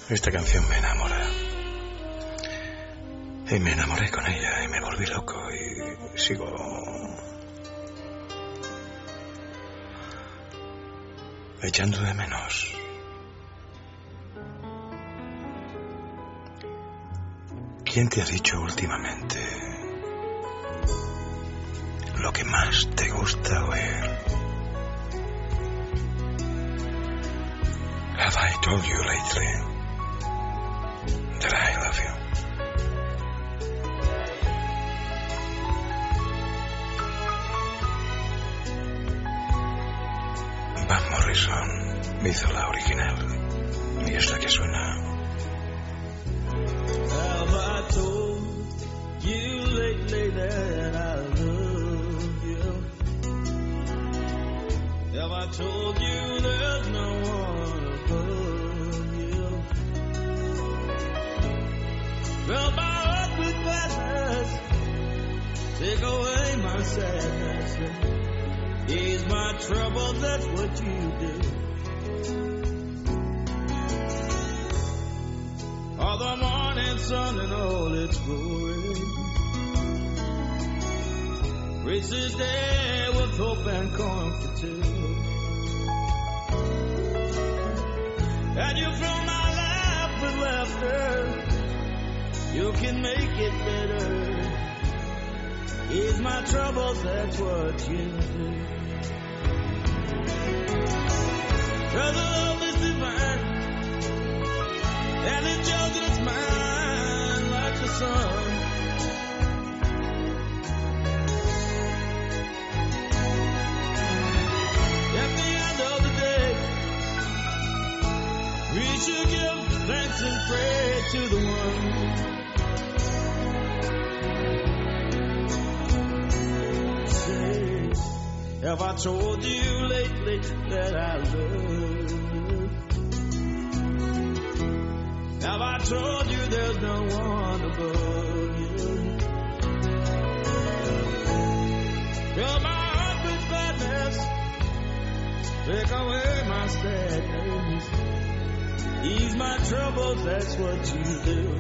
Esta canción me enamora. Y me enamoré con ella y me volví loco y sigo echando de menos. ¿Quién te ha dicho últimamente lo que más te gusta oír? Have I told you lately that I love you? Van Morrison hizo la original y es la que suena. Have I told you lately that I love you? Have I told you there's no one above you? Fill my heart with gladness, take away my sadness, ease my trouble, that's what you do. All the morning sun and all its glory, reach this day with hope and comfort too. And you fill my life with laughter, you can make it better. Ease my troubles, that's what you do. Cause the love is divine, and it's yours and it's mine like the sun. At the end of the day, we should give thanks and pray to the one. Say, have I told you lately that I love you? Have I told you there's no one above you? Fill my heart with gladness, take away my sadness, ease my troubles, that's what you do.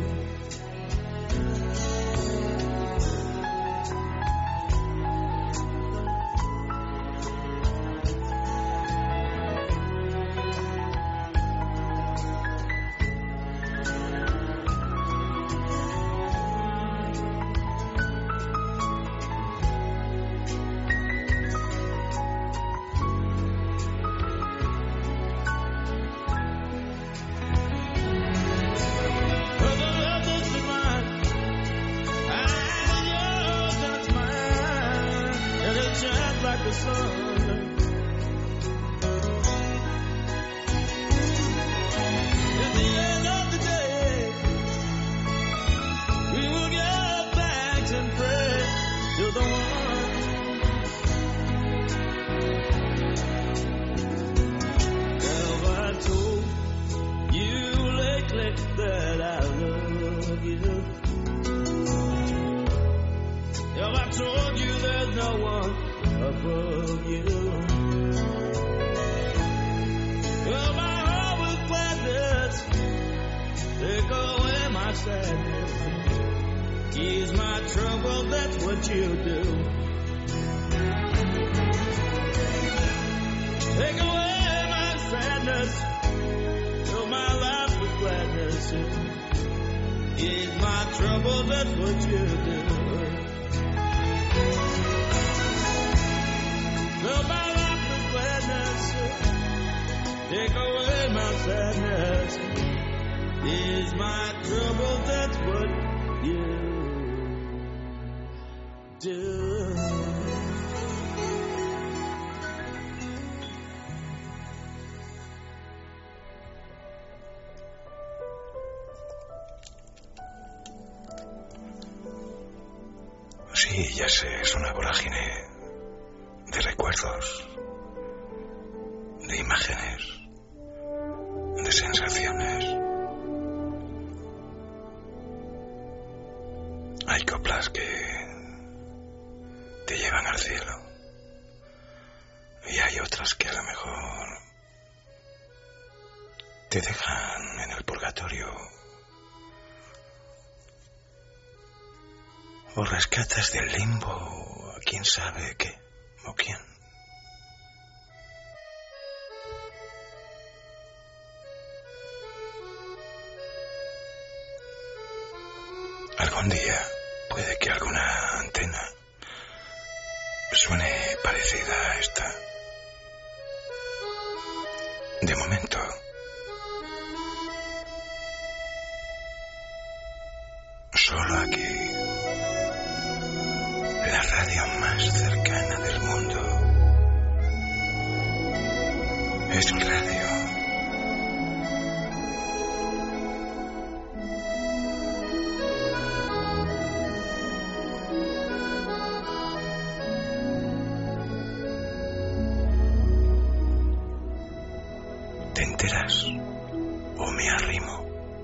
Sí, ya sé, es una vorágine de recuerdos, de imágenes, de sensaciones. Hay coplas que te llevan al cielo y hay otras que a lo mejor te dejan en el purgatorio o rescatas del limbo a quién sabe qué o quién. Algún día puede que alguna antena suene parecida a esta. De momento, solo aquí, la radio más cercana del mundo. Es radio. ¿Te enteras o me arrimo?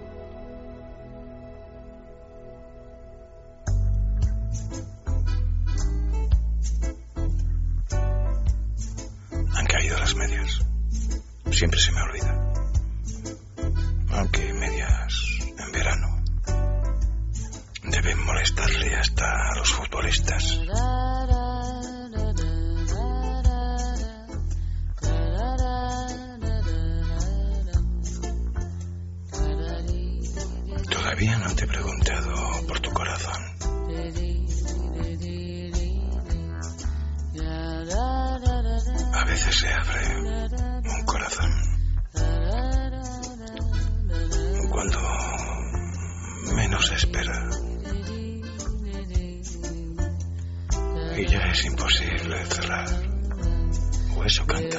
Han caído las medias. Siempre se me olvida. Aunque medias en verano deben molestarle hasta a los futbolistas. Todavía no te he preguntado por tu corazón. A veces se abre un corazón cuando menos se espera. Y ya es imposible cerrar. O eso canta.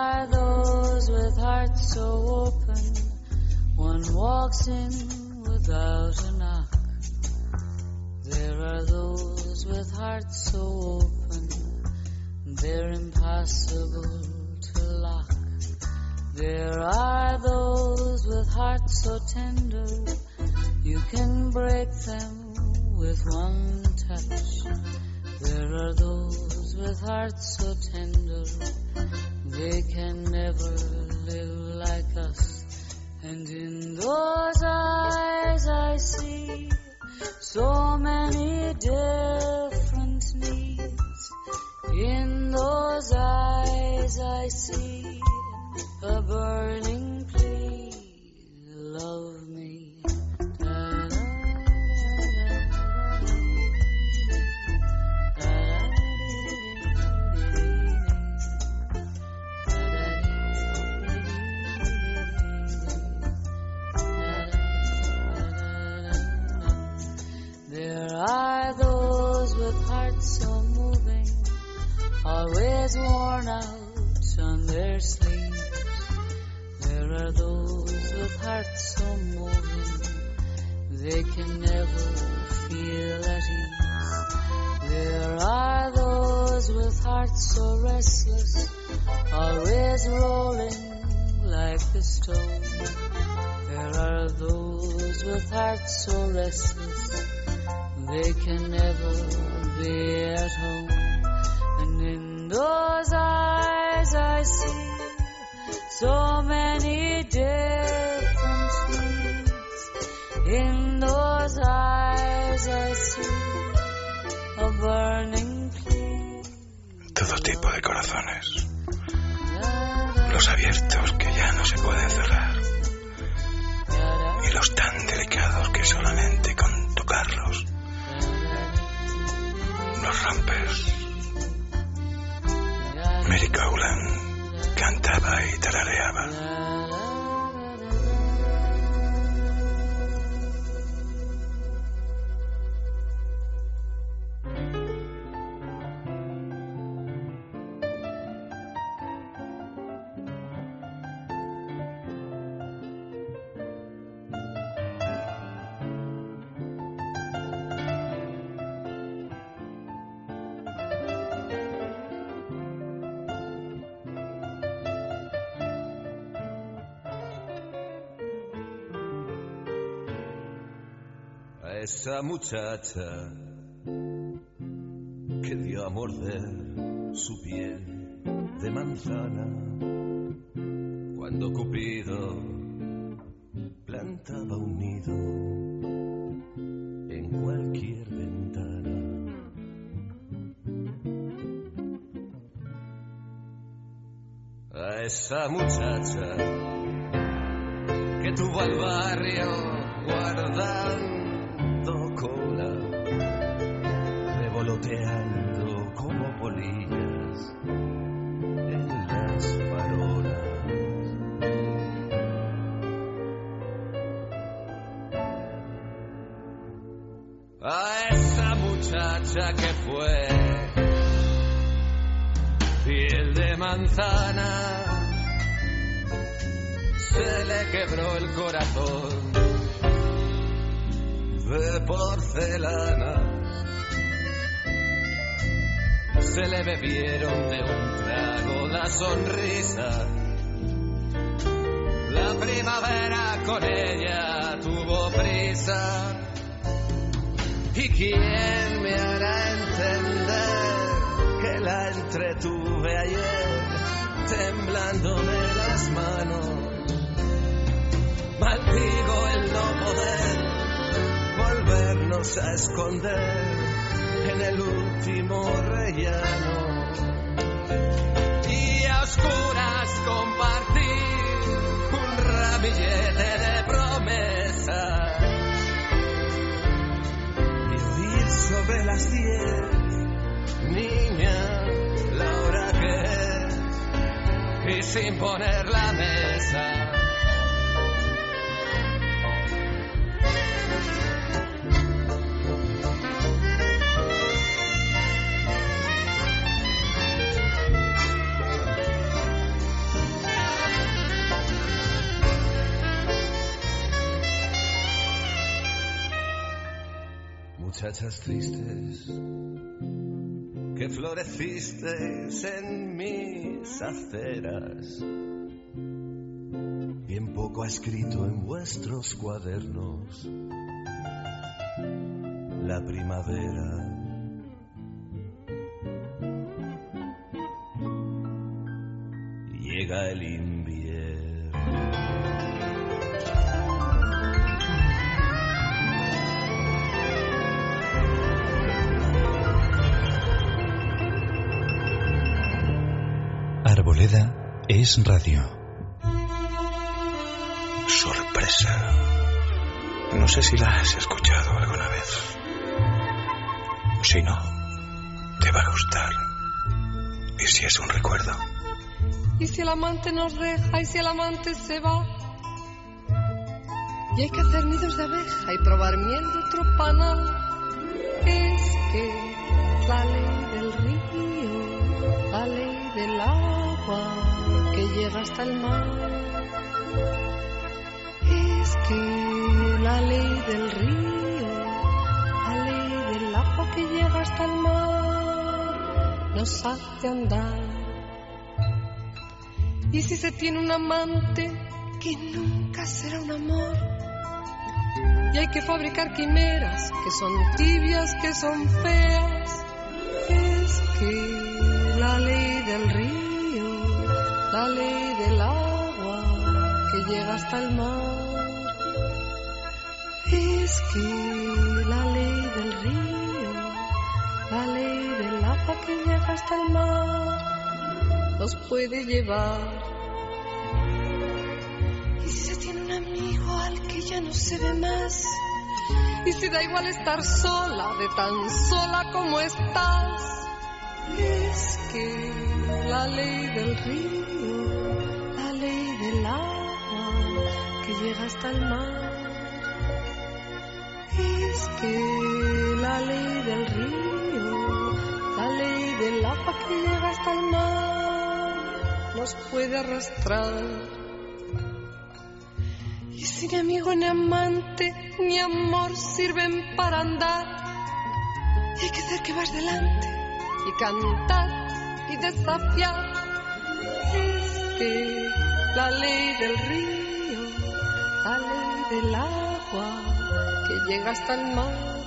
Without a knock, there are those with hearts so open, they're impossible to lock. There are those with hearts so tender, you can break them with one touch. There are those with hearts so tender, they can never live like us. And in those eyes I see so many different needs. In those eyes I see a burning plea, love me. There are those with hearts so moving, always worn out on their sleeves. There are those with hearts so moving, they can never feel at ease. There are those with hearts so restless, always rolling like the stone. There are those with hearts so restless, they can never be at home. And in those eyes I see so many different needs. In those eyes I see a burning plea. Todo tipo de corazones. Los abiertos que ya no se pueden cerrar. Y los tan delicados que solamente con tocarlos los rompes. Mary Cowland cantaba y tarareaba. Esa muchacha que dio a morder su piel de manzana cuando Cupido cantaba un nido en cualquier ventana. A esa muchacha que tuvo al barrio guardando cola, revoloteando como polillas en las farolas. A esa muchacha que fue piel de manzana, se le quebró el corazón de porcelana. Se le bebieron de un trago la sonrisa. La primavera con ella tuvo prisa. ¿Y quién me hará entender que la entretuve ayer temblándome las manos? Maldigo el no poder volvernos a esconder en el último rellano y a oscuras compartir un ramillete de promesas y oír sobre las 10, niña, la hora que es, y sin poner la mesa. Muchachas tristes que florecisteis en mis aceras, bien poco ha escrito en vuestros cuadernos la primavera. Llega el invierno. Arboleda es radio. Sorpresa. No sé si la has escuchado alguna vez. Si no, te va a gustar. ¿Y si es un recuerdo? ¿Y si el amante nos deja? ¿Y si el amante se va? Y hay que hacer nidos de abeja y probar miel de otro panal. Es que la ley del río, la ley del agua que llega hasta el mar. Es que la ley del río, la ley del agua que llega hasta el mar, nos hace andar. Y si se tiene un amante que nunca será un amor, y hay que fabricar quimeras que son tibias, que son feas, es que la ley del río, la ley del agua que llega hasta el mar, es que la ley del río, la ley del agua que llega hasta el mar, nos puede llevar. Y si se tiene un amigo al que ya no se ve más, y si da igual estar sola, de tan sola como estás, es que la ley del río, la ley del agua que llega hasta el mar, es que la ley del río, la ley del agua que llega hasta el mar, nos puede arrastrar. Y si ni amigo ni amante ni amor sirven para andar, y hay que hacer que vas delante y cantar y desafiar, es que la ley del río, la ley del agua que llega hasta el mar,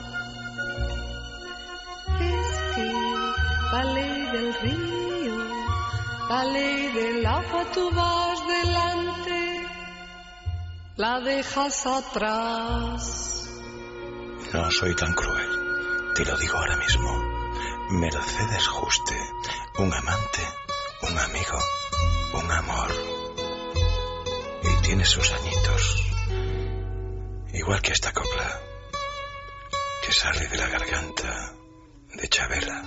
es que la ley del río, la ley del agua, tú vas delante la dejas atrás. No soy tan cruel, te lo digo ahora mismo. Mercedes Juste, un amante, un amigo, un amor. Y tiene sus añitos, igual que esta copla que sale de la garganta de Chavela.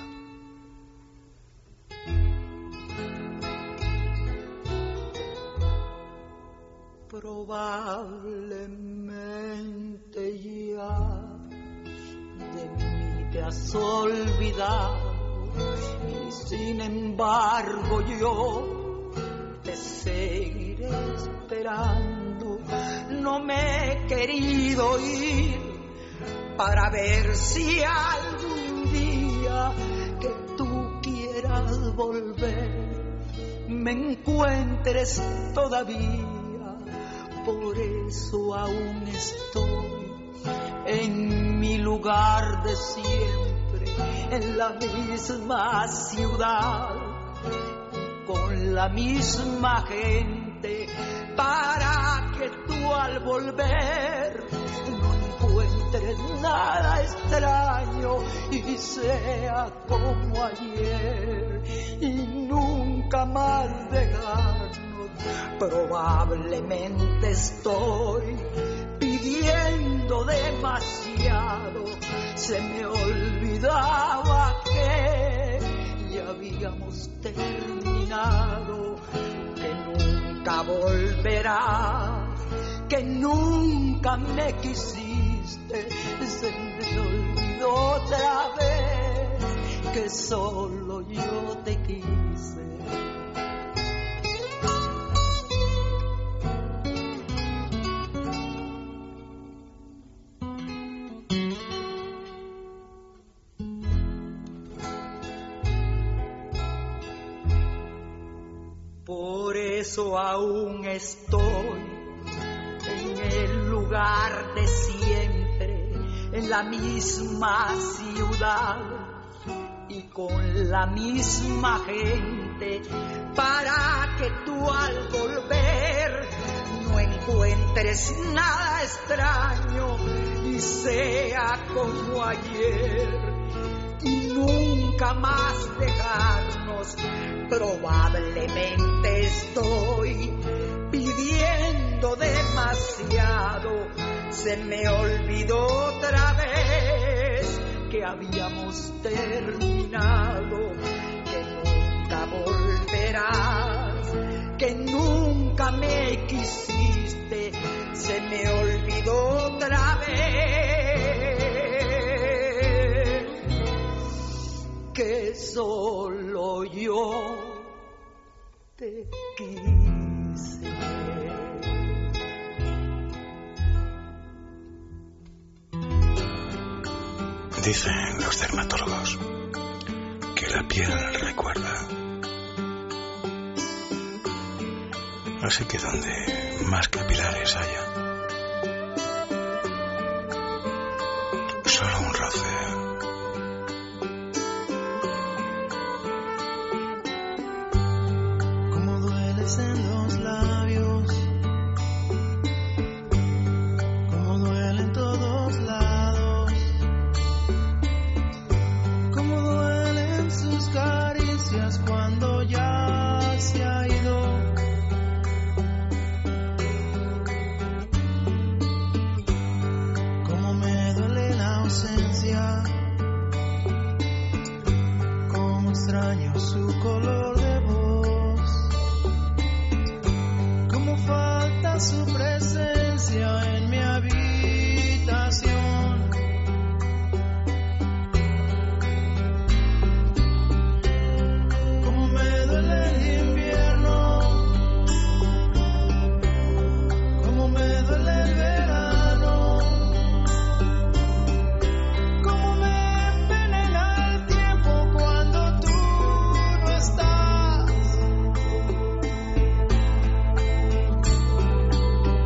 Probablemente ya de mí te has olvidado y sin embargo yo te seguiré esperando. No me he querido ir para ver si algún día que tú quieras volver me encuentres todavía. Por eso aún estoy en mi lugar de siempre, en la misma ciudad, con la misma gente, para que tú al volver no encuentres nada extraño y sea como ayer y nunca más dejarnos. Probablemente estoy pidiendo demasiado. Se me olvidaba que ya habíamos terminado, que nunca volverás, que nunca me quisiste. Se me olvidó otra vez que solo yo te quise. Por eso aún estoy en el lugar de siempre, en la misma ciudad y con la misma gente, para que tú al volver no encuentres nada extraño y sea como ayer y nunca más dejarnos. Probablemente estoy pidiendo demasiado. Se me olvidó otra vez que habíamos terminado, que nunca volverás, que nunca me quisiste. Se me olvidó otra vez que solo yo te quise. Dicen los dermatólogos que la piel recuerda. Así que donde más capilares haya, solo un roce. En los labios, como duelen todos lados, como duelen sus caricias cuando ya se ha ido. Como me duele la ausencia, como extraño su color de voz. Falta su presencia en mi habitación. Como me duele el invierno, como me duele el verano, como me envenena el tiempo cuando tú no estás.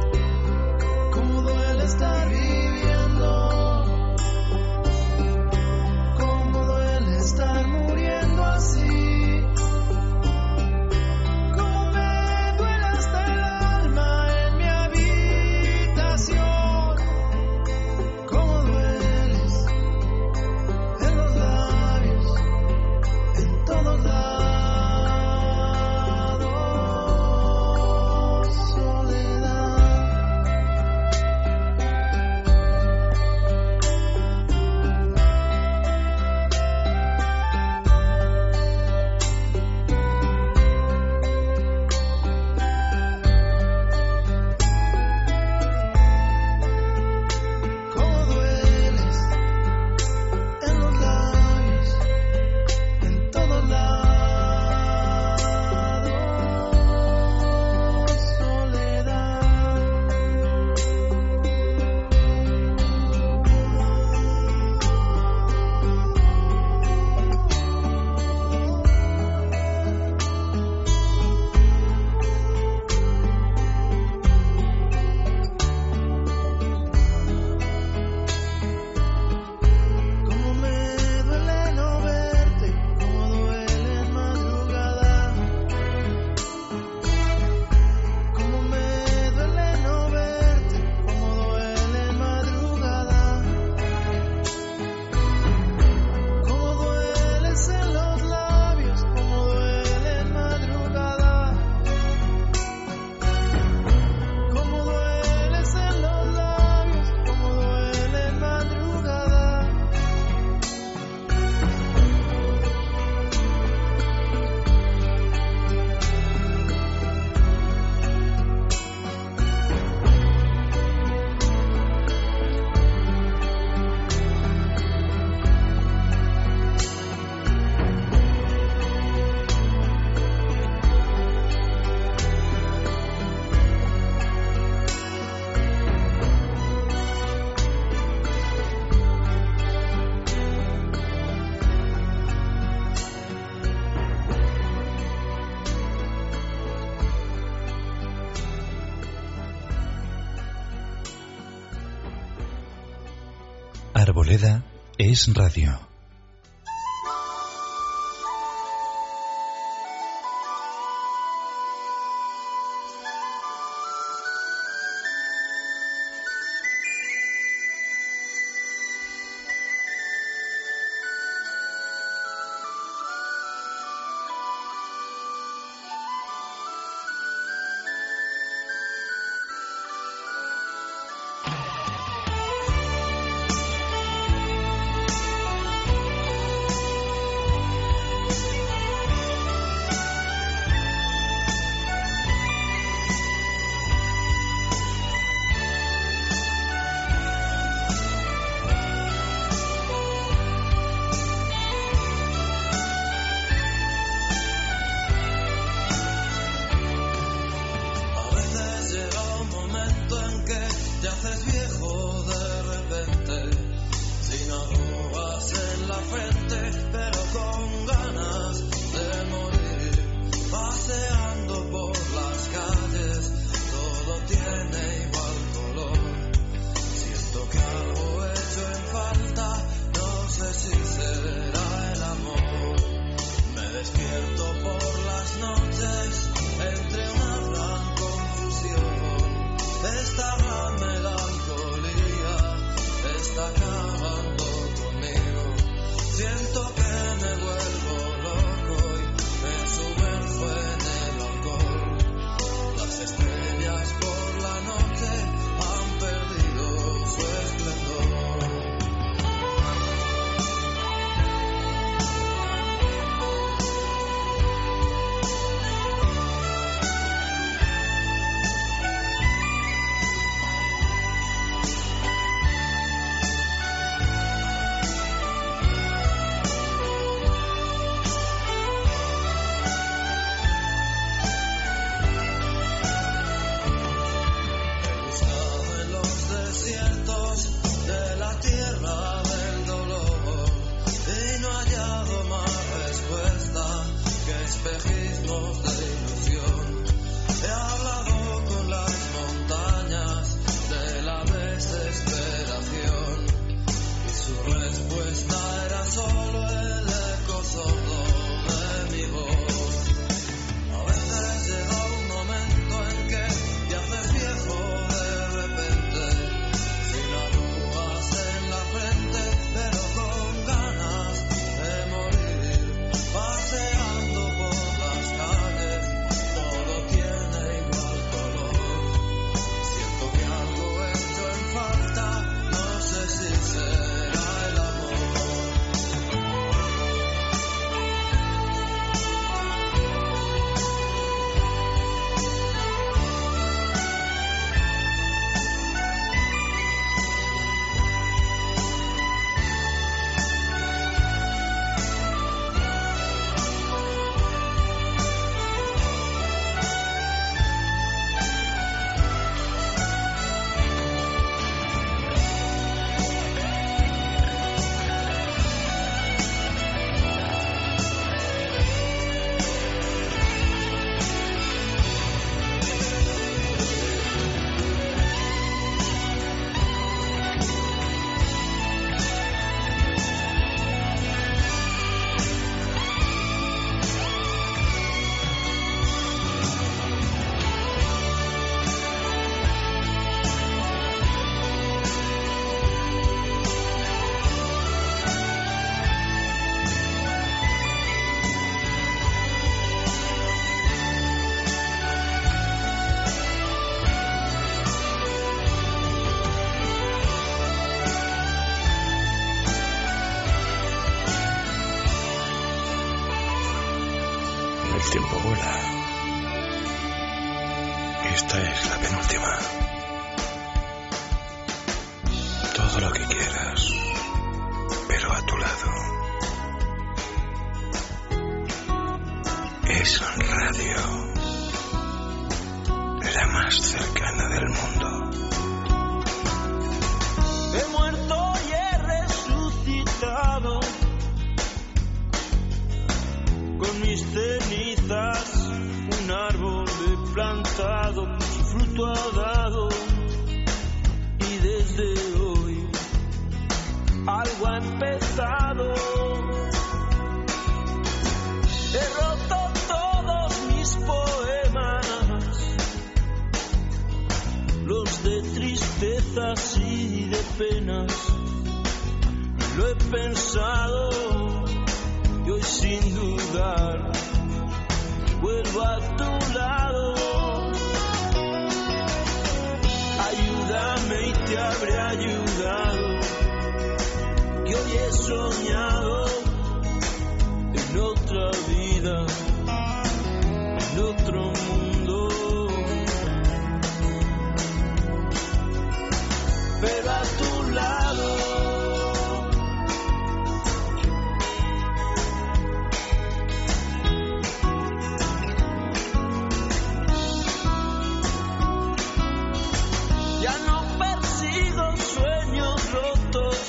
Arboleda es radio. El tiempo vuela. Esta es la penúltima. Todo lo que quieras, pero a tu lado. Es radio. La más cercana del mundo. He muerto y he resucitado. Con mis cenizas un árbol he plantado, su fruto ha dado. Y desde hoy algo ha empezado. He roto todos mis poemas, los de tristezas y de penas. Lo he pensado y hoy sin dudar vuelvo a tu lado. Ayúdame y te habré ayudado, que hoy he soñado en otra vida, en otro mundo. Pero a tu lado. Ya no persigo sueños rotos,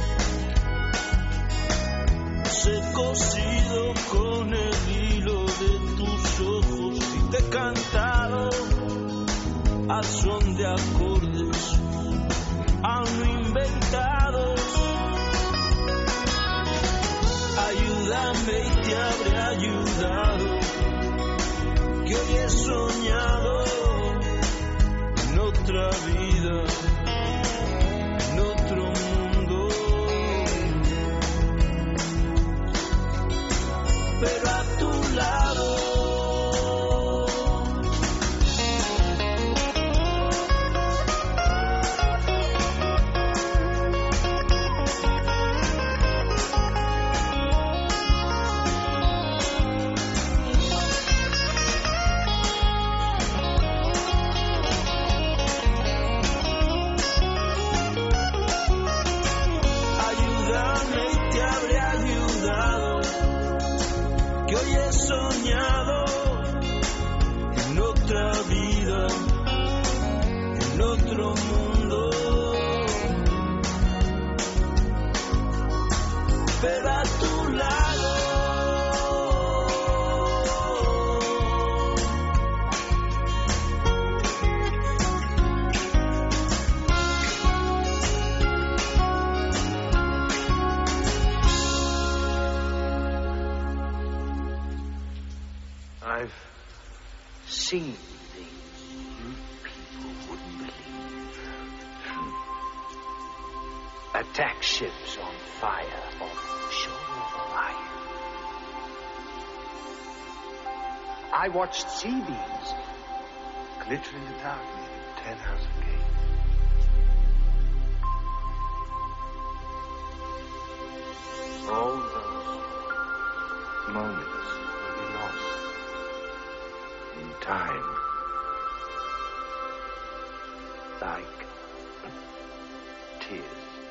he cosido con el hilo de tus ojos y te he cantado al son de acordes aún no inventados. Ayúdame y te habré ayudado, que hoy he soñado en otra vida, en otro mundo. Pero a tu lado. Soñado en otra vida, en otro mundo, pero a tu lado. I've seen things you people wouldn't believe. Attack ships on fire off the shore of Orion. I watched sea beams glitter in the dark near 10,000 Gate. All those moments will be lost in time, like tears.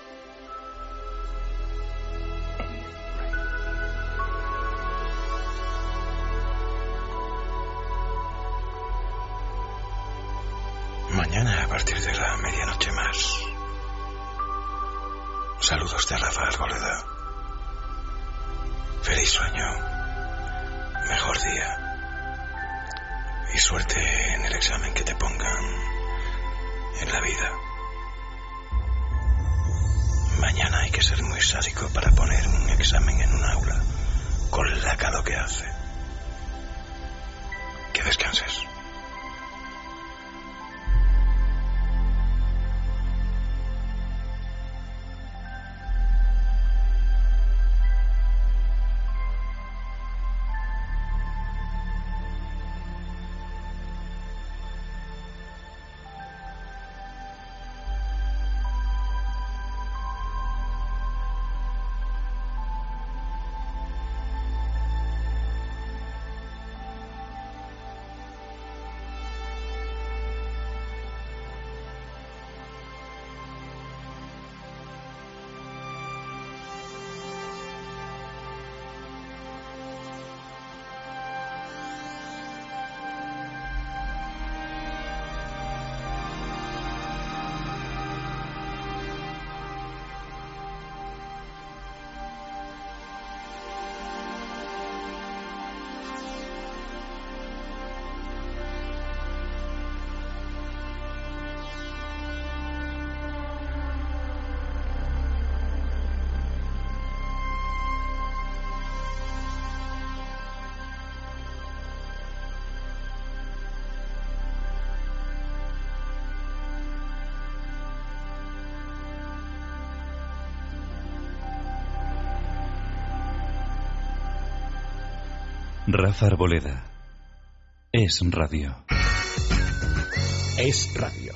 Mañana a partir de la medianoche más. Saludos de Rafael Goleda. Feliz sueño, mejor día y suerte en el examen que te pongan en la vida. Mañana hay que ser muy sádico para poner un examen en un aula con la calor que hace. Que descanses. Rafa Arboleda. Es Radio. Es Radio.